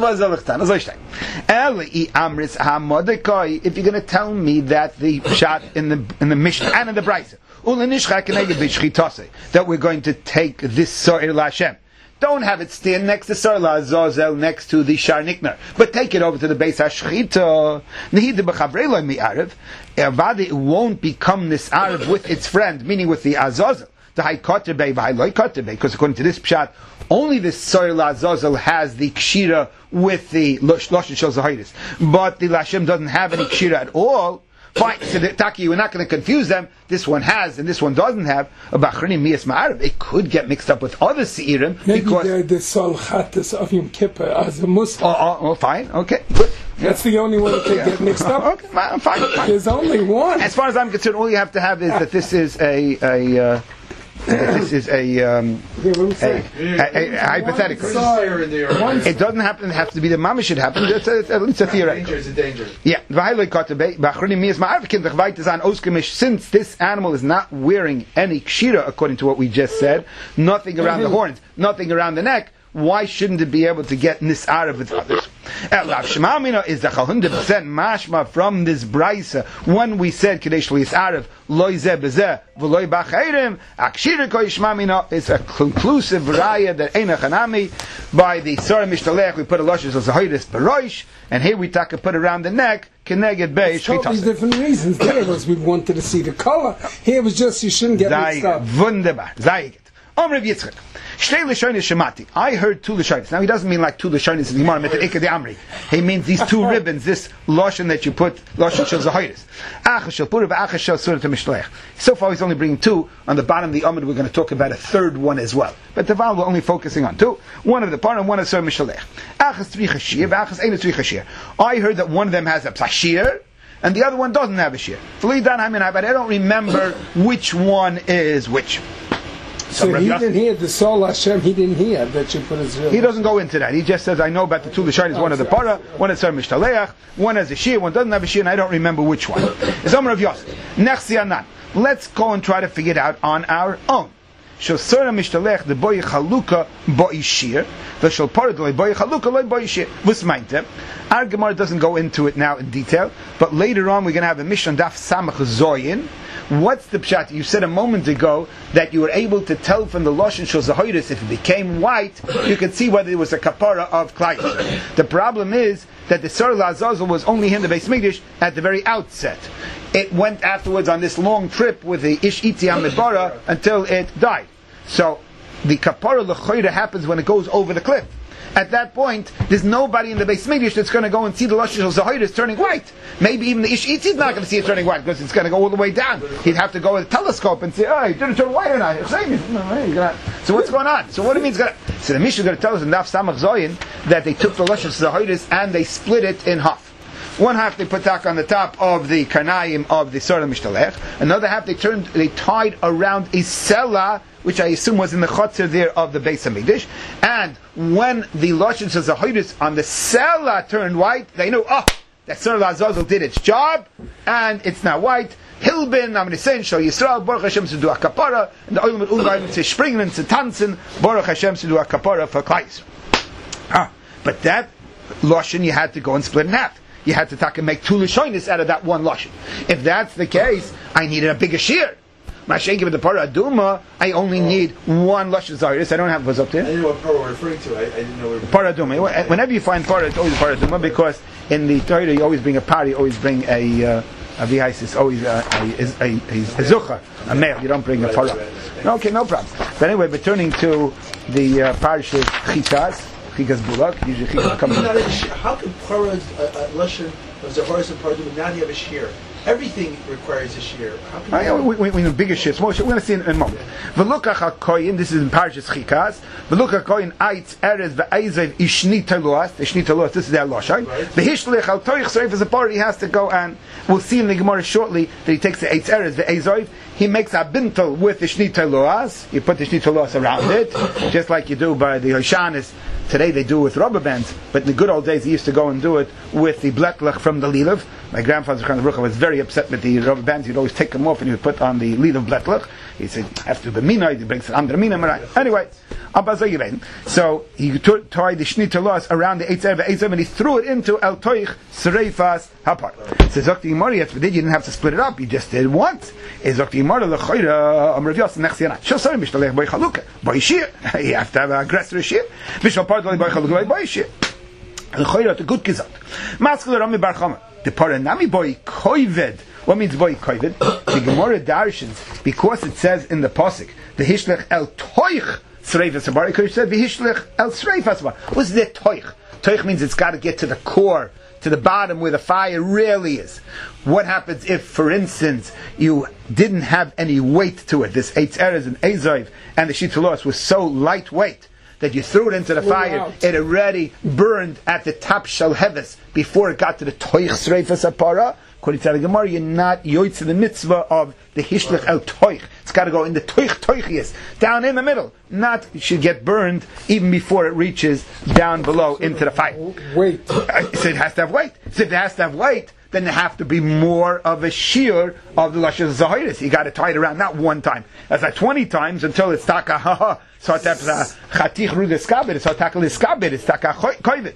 S6: If you're going to tell me that the shot in the in the Mishnah and in the Braise that we're going to take this Sa'ir LaHashem, don't have it stand next to Sa'ir LaZazel, next to the Shar Niknar, but take it over to the Beis HaShchita. It won't become this Arv with its friend, meaning with the Azazel. The High Kotebe, the High Loi Kotebe, because according to this pshat, only the Sa'ir LaZazel has the Kshira with the Loshen Shel Zahiris, but the Lashem doesn't have any Kshira at all. Fine, so the Taki, we're not going to confuse them. This one has and this one doesn't have. It could get mixed up with other Seirim.
S2: Maybe
S6: because
S2: they're the Salchatas of Yom Kippur as a Muslim.
S6: Oh, oh, oh, fine, okay, good.
S2: That's the only way they get mixed up.
S6: Okay, fine, fine, fine.
S2: There's only one.
S6: As far as I'm concerned, all you have to have is that this is a a. Uh, this is a, um, a, a, a, a hypothetical. It doesn't happen. It has to be the mama should happen. It's a, at least a theoretical.
S4: Danger is a danger.
S6: Yeah. Since this animal is not wearing any kshira, according to what we just said, nothing around the horns, nothing around the neck, why shouldn't it be able to get nis'arav with others? Rav Shemamina is the one hundred percent mashma from this brisa when we said Kadesh Lis'arav loy zeh bezeh v'loy b'chayrim akshira ko Shemamina is a conclusive raya that Eina Chanami by the Sar Mishtalech we put a luscious as a hoidis baroish, and here we take a put around the neck keneged bei shchitas.
S2: Totally different reasons. There was we wanted to see the color. Here was just you shouldn't get mixed up.
S6: Wunderbar. Zayget. Omrev Yitzchak. Shtei Lashonis Shemati. I heard two Lashonis. Now he doesn't mean like two Lashonis in the Gemara, Meter Ika de Amri. He means these two ribbons, this Lashon that you put, Lashon Shel Zahiris. Achas Shel Pura v'Achas Shel Surah Mishlech. So far he's only bringing two. On the bottom of the Amud we're going to talk about a third one as well. But the Val we're only focusing on two. One of the Parah and one of Surah Mishlech. Achas Tzvi Chashir v'Achas Eina Tzvi Chashir. I heard that one of them has a Psashir and the other one doesn't have a Shir. But I don't remember which one is which.
S2: So he didn't hear the Sol Hashem, he didn't hear that you put his real.
S6: He doesn't go into that. He just says, I know about the two Lashonis, one is the Parah, one is Sar Mishtaleach, one has a Shir, one doesn't have a Shir, and I don't remember which one. It's Omer of Yosef. Nechsi Anan. Let's go and try to figure it out on our own. Shel Sar Mishtaleach, the boy Chaluka, boy Shir, the Shel Parah, the boy Chaluka, the boy Shir. What's meinte? Our Gemara doesn't go into it now in detail, but later on we're going to have a Mishnah Daf Samach Zoyin. What's the pshat? You said a moment ago that you were able to tell from the Lashon Shel Zahiris if it became white, you could see whether it was a kapara of Klai. The problem is that the Sar LaZazel was only in the Beis Mikdash at the very outset. It went afterwards on this long trip with the Ish Itzi HaMidbara until it died. So the kapara l'choira happens when it goes over the cliff. At that point, there's nobody in the Beis Mikdash that's going to go and see the Lashon Shel Zahiris turning white. Maybe even the Ish Itzi is not going to see it turning white because it's going to go all the way down. He'd have to go with a telescope and say, oh, it didn't turn white or not. So what's going on? So what do you mean it's going to... So the Mishnah is going to tell us in Daf Samach Zoyin that they took the Lashon Shel Zahiris and they split it in half. One half they put tak on the top of the karnayim of the Sar Mishtalech. Another half they turned, they tied around a sela, which I assume was in the chotzer there of the Beis Hamikdash. And when the Lashon Shel Zahiris on the sela turned white, they knew, oh, that Sar LaZazel did its job, and it's now white. Hilbin, I'm going to say, Shal Yisrael, Baruch Hashem to do a kapara, and the Olam Ulgaim to springen and to tanzen, Baruch Hashem to do a kapara for Klai Yisrael. Ah, but that Lashon you had to go and split in half. You had to take and make two Lashonis out of that one Lashon. If that's the case, I needed a bigger shear. Mashenki with the Parah Aduma, I only need one Lashon Zahiris. I don't have what's up there.
S4: I didn't know what Parah we're referring to. I, I didn't know.
S6: Parah Aduma. Whenever you find Parah, it's always Parah Aduma because in the Torah you always bring a par, you always bring a uh, a vihais. It's always a, a, a, a, a zucha, a male. You don't bring a Parah. Okay, no problem. But anyway, returning to the uh, parish of Chikas. Chikas Bulak, usually Chikas comes.
S4: How can Parah's uh, uh, Lashon Those are horse and Paradum, and now you have a shear. Everything requires a shear. How can
S6: I,
S4: you
S6: we, we, we need bigger shit, small shit. We're going to see in, in a moment. V'lukach hakoyin, this is in Parashas Chikas. V'lukach hakoyin eitz erez v'eizev ishni teluas. Ishni teluas, this is their loshay. V'hishlich al toich seif as a bar, he has to go and, we'll see in the Gemara shortly, that he takes the eitz erez, v'eizev, he makes a bintel with the ishni teluas. You put the ishni teluas around it, just like you do by the Hoshanis. Today they do it with rubber bands, but in the good old days he used to go and do it with the bletlach from the Lilav. My grandfather was very upset with the rubber bands. He'd always take them off and he would put on the Lilav bletlach. He said, have to be mina, he brings it under mina. Anyway, so he tied the shnita loss around the eitzev and he threw it into El Toich Sereifas Hapar. So Zokti Imari, you didn't have to split it up, you just did once. Zokti Imari, Lechoira, Amrav Yos, Nechsianat. Shosari, Mishtalech, Boy Chalukah, Boy Shir. You have to have an aggressor Shir. Bishop Pardoli, Boy Chalukah, Boy Shir. Lechoira, the good Kizot. Maskul Rami Bar Chama. The Paranami Boy Koived. What means Boy Koived? The Gemara Darshans, because it says in the Pasuk, the Hishlech El Toich Sreifas Habar, because it said, the Hishlech El Sreifas Habar. What's the Toich? Toich means it's got to get to the core, to the bottom where the fire really is. What happens if, for instance, you didn't have any weight to it? This Eitz Erez and Ezoiv and the Shitalos was so lightweight that you threw it into the fire, out. It already burned at the top Shalheves before it got to the Toich Sreifas Hapara. According to the Gemara, you're not yoitz the mitzvah of the Hishlech El Toich. It's got to go in the Toich Toichias, down in the middle. Not, it should get burned even before it reaches down below so into the fire.
S2: Weight.
S6: So it has to have weight. So if it has to have weight, then there have to be more of a shear of the Lashon Zahiris. You got to tie it around, not one time. That's like twenty times until it's taka ha ha. So it's chatich rudes kabit. It's taka liskabit. It's taka koivit.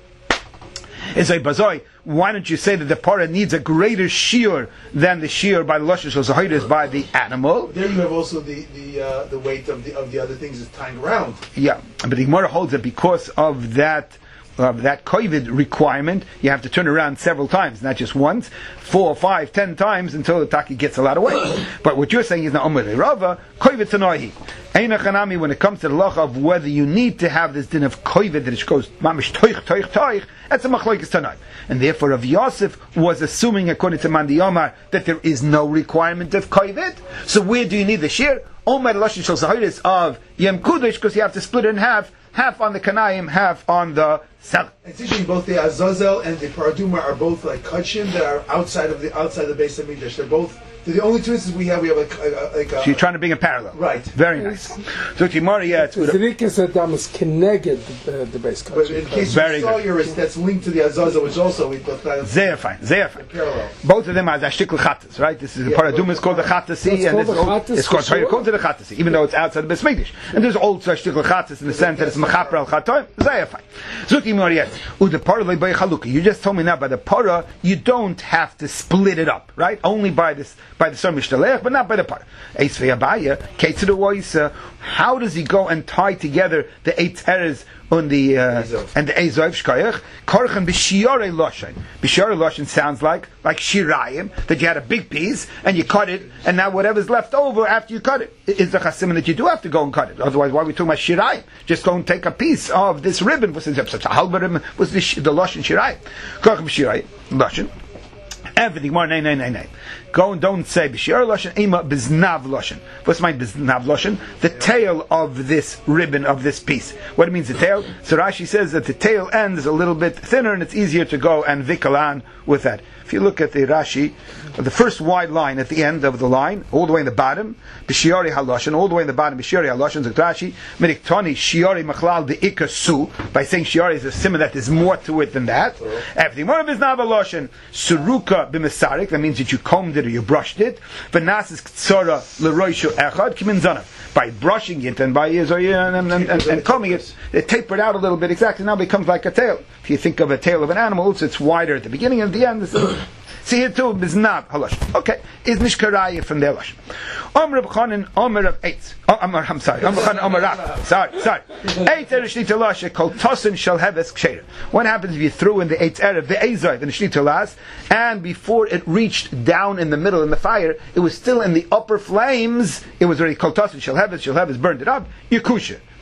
S6: It's a bazoi. Why don't you say that the parah needs a greater shear than the shear by the Lashon Zahiris by the animal?
S4: There you have also the the uh, the weight of the of the other things is tying around.
S6: Yeah, but the Gemara holds that because of that. Of that kovid requirement, you have to turn around several times, not just once, four, five, ten times until the taki gets a lot of weight. But what you're saying is, na Omer Rava, kovid tanoihi. Eina chanami, when it comes to the law of whether you need to have this din of kovid that it goes mamish toich toich toich, that's a machlokes tanai. And therefore, Rav Yosef was assuming, according to Mandi Omar, that there is no requirement of kovid. So where do you need the shear? Omer Lashon Shel Zahiris of Yom Kudosh, because you have to split it in half. Half on the Kanayim, half on the Sel.
S4: It's usually both the Azazel and the Paraduma are both like Kachim that are outside of the outside the base of Mikdash. They're both they're the only two instances we have. We have like a, like a,
S6: so you're trying to bring a parallel,
S4: right?
S6: Very nice. So Timori, yeah, it's
S2: Zerikas Adam is connected the the base Kachim.
S4: But in case
S6: very
S4: you saw yours, that's linked to the Azazel, which also we thought that
S6: they're fine. They're fine.
S4: Parallel.
S6: Both of them are Zashtikl Chattas, right? This is the
S4: yeah,
S6: Paraduma is called the Chattasi, and this it's called Torah called the Chattasi, even though it's outside the Bes Mikdash. And there's old Zashtikl Chattas in the sense that it's Mechaper al Chatoim. They're fine. So Timori, yes. The parah by Chalukah. You just told me now by the parah you don't have to split it up, right? Only by this by the Sar Mishtalech, but not by the parah. Eis ve'abaya, Ketzir Oisa. How does he go and tie together the Eitz Erez on the uh, and the Ezov Shkoyach? Korchen b'shiorei loshen. B'shiorei loshen sounds like like shirayim, that you had a big piece and you cut it, and now whatever's left over after you cut it is the chasim that you do have to go and cut it. Otherwise, why are we talking about shirayim? Just go and take a piece of this ribbon. Was such a halberim was the the loshen shirayim? Korchen b'shiorei loshen. Everything more nay nay nay nay. Go and don't say b'shir loshen ema biznav loshen. What's my biznav loshen? The tail of this ribbon of this piece. What it means the tail? So Rashi says that the tail end is a little bit thinner and it's easier to go and vikalan with that. If you look at the Rashi, the first wide line at the end of the line, all the way in the bottom, b'shiori haloshen, all the way in the bottom, b'shiori haloshen, Zok Rashi, miriktoni shiori machlal be'ika su, by saying shiori is a simon that there's more to it than that. Everything more of biznav haloshen, suruka b'mesarik, that means that you combed it or you brushed it. V'nasis ktsora l'roishu echad, kimin zanav. By brushing it and by and, and, and, and, and combing it, it tapered out a little bit. Exactly, now it becomes like a tail. If you think of a tail of an animal, it's, it's wider at the beginning and at the end. It's a, see here too, biznav halosh. Okay, is nishkaraya from their losh. Omer Reb Chanan, Omer of Eitz. Oh, Omer, I'm sorry. Omer Chanan, Omer Rav. Sorry, sorry. Eitz eresh nitalash kol tosin shel heves ksheira. What happens if you threw in the Eitz erev, the Ezoiv, and the shnitalas, and before it reached down in the middle in the fire, it was still in the upper flames. It was already kol tosin shel heves, shel heves burned it up. Yakusha.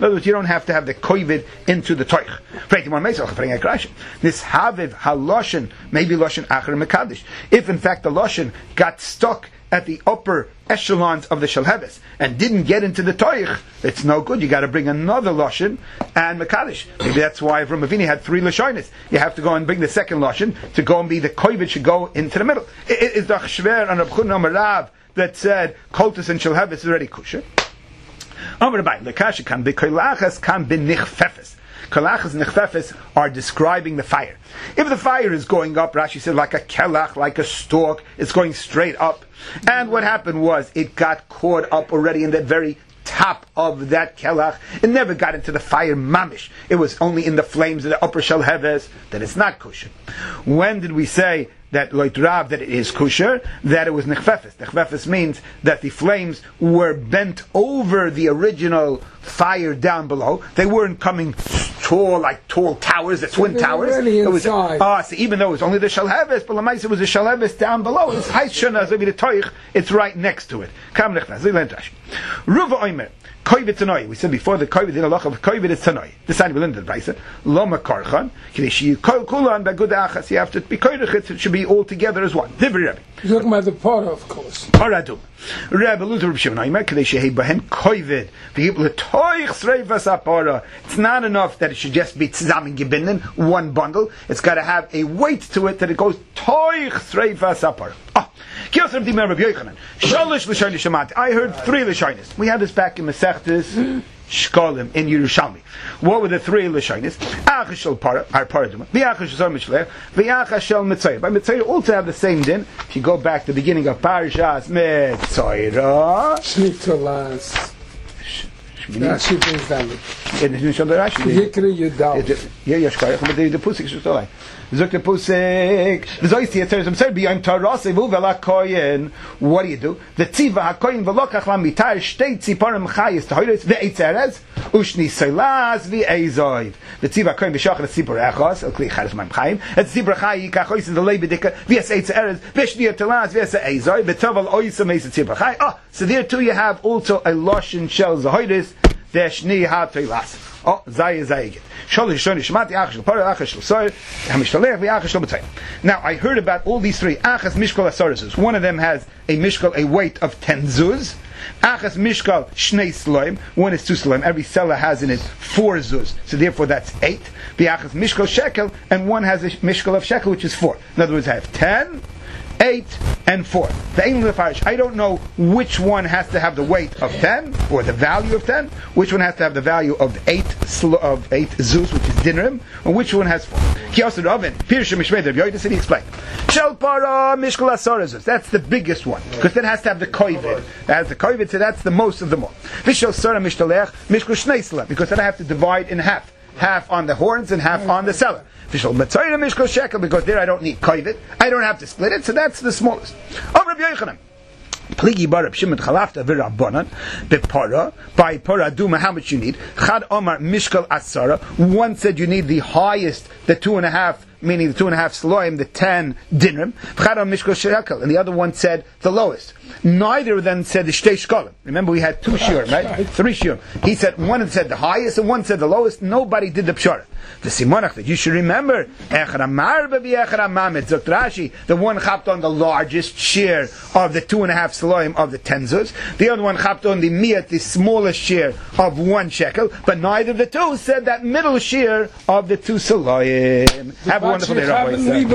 S6: In other words, you don't have to have the kovid into the toich. This haviv haloshen maybe loshen acher mekadosh. If in fact the loshen got stuck at the upper echelons of the shalheves and didn't get into the toich, it's no good. You got to bring another loshen and mekadosh. Maybe that's why Avram Avinu had three lashonis. You have to go and bring the second loshen to go and be the kovid should go into the middle. Is the chshver on Reb Chuna Rav that said koltus and shalheves is already kosher? Amar Abai lekasha kan bekolachas kan benichfefes. Kolachas and nechfefes are describing the fire. If the fire is going up, Rashi said, like a kelach, like a stalk, it's going straight up. And what happened was, it got caught up already in the very top of that kelach. It never got into the fire mamish. It was only in the flames of the upper shalheves. Then it's not kosher. When did we say that loit rav that it is kosher? That it was nechfefes. Nechfefes means that the flames were bent over the original fire down below. They weren't coming tall, like tall towers, the twin towers.
S2: Really
S6: it was
S2: ah,
S6: so even though it was only the shalheves, but lamais it was the shalheves down below. It's hayshana zavi the toich. It's right next to it. Kam nechfes. Ruva oimer. Koivit tanoi. We said before the koivit in halacha of koivit is tanoi. The sign will end the brayse. Loma karchan. Kideshi kol kulan bagud achas. You have to be koirich. It should be all together as one. Divri Rebbe.
S2: You're talking about the para, of course.
S6: Paradum. Rebbe Luther Reb Shimon Aimer. Kideshi hei bahen koivit. The people toich sreivas apara. It's not enough that it should just be tzamin gebinden, one bundle. It's got to have a weight to it that it goes toich sreivas apara. Ah. I heard three Lashonis. We had this back in Masechtes Shkolim in Yerushalmi. What were the three Lashonis? Achas shel para, our paraduma. V'achas shel mishlech. V'achas shel mitzayir. By mitzayir, all to have the same din. If you go back to the beginning of Parashas Mitzayir.
S2: Shnitolas. Rashi brings down it. Yikri Yudal.
S6: Yeah, Yashkayach. But the Pusik is still like. Zuk the Pusik. The Zoysti Yeterim said, B'yam Tarase Vuvela Koyen. What do you do? The Tziva HaKoyen V'lokach Lamitar Shtei Tziparim Chayis Tahoyres Ve'etzerez Ushni Seilaz Ve'ezoiv. The Tziva HaKoyen V'shachar Tzipor Echos El Kli Charis Maim Chayim Et Tzipor Chayi Kachoyis in the Lebedika V'es Eitzerez Ve'shni Yetelaz V'es Ezoiv V'toval Oysa Meis Tzipor Chayi. Oh, so there too you have also a Loshin Shel Zahoyres Ve'shni HaTeilas. Oh, Zay Zayigit. Now I heard about all these three. Achas Mishkal Asarazuz. One of them has a Mishkal, a weight of ten zuz. Achas Mishkal Shnei Sloim. One is two Sloim. Every seller has in it four zuz. So therefore that's eight. The Achas Mishkal Shekel, and one has a Mishkal of Shekel, which is four. In other words, I have ten, eight, and four. The Ein Lefarish, I don't know which one has to have the weight of ten, or the value of ten, which one has to have the value of eight sl- of eight zuz, which is dinrim, or which one has four. Kiyasud Oven, Pirsha Mishmei, Rabbi Yoda said, he explained. Shel Para Mishkal Asar Zuz, that's the biggest one, because that has to have the kovid. That has the kovid, so that's the most of them all. Vishal Sara Mishtalech, Mishkal Shnei Sela, because then I have to divide in half. Half on the horns and half on the seller. Vishal Matzayra Mishkal Shekel, because there I don't need kovid. I don't have to split it, so that's the smallest. Oh, Rabbi Yochanan. Pligi barab Shimon Chalafta v'Rabbanan bepara by para duma. How much you need? Chad Omar Mishkal Asara. One said you need the highest, the two and a half, meaning the two and a half sloim, the ten dinrim. Chad Omar Mishkal Shekel, and the other one said the lowest. Neither of them said the shtei shkolim. Remember, we had two shiurim, right? Three shiurim. He said one said the highest and one said the lowest. Nobody did the pshara. The simonach that you should remember. Rashi, the one chapped on the largest share of the two and a half saloim of the tenzos. The other one chapped on the miyat, the smallest share of one shekel. But neither of the two said that middle share of the two saloim. Have a wonderful day, Rabbi.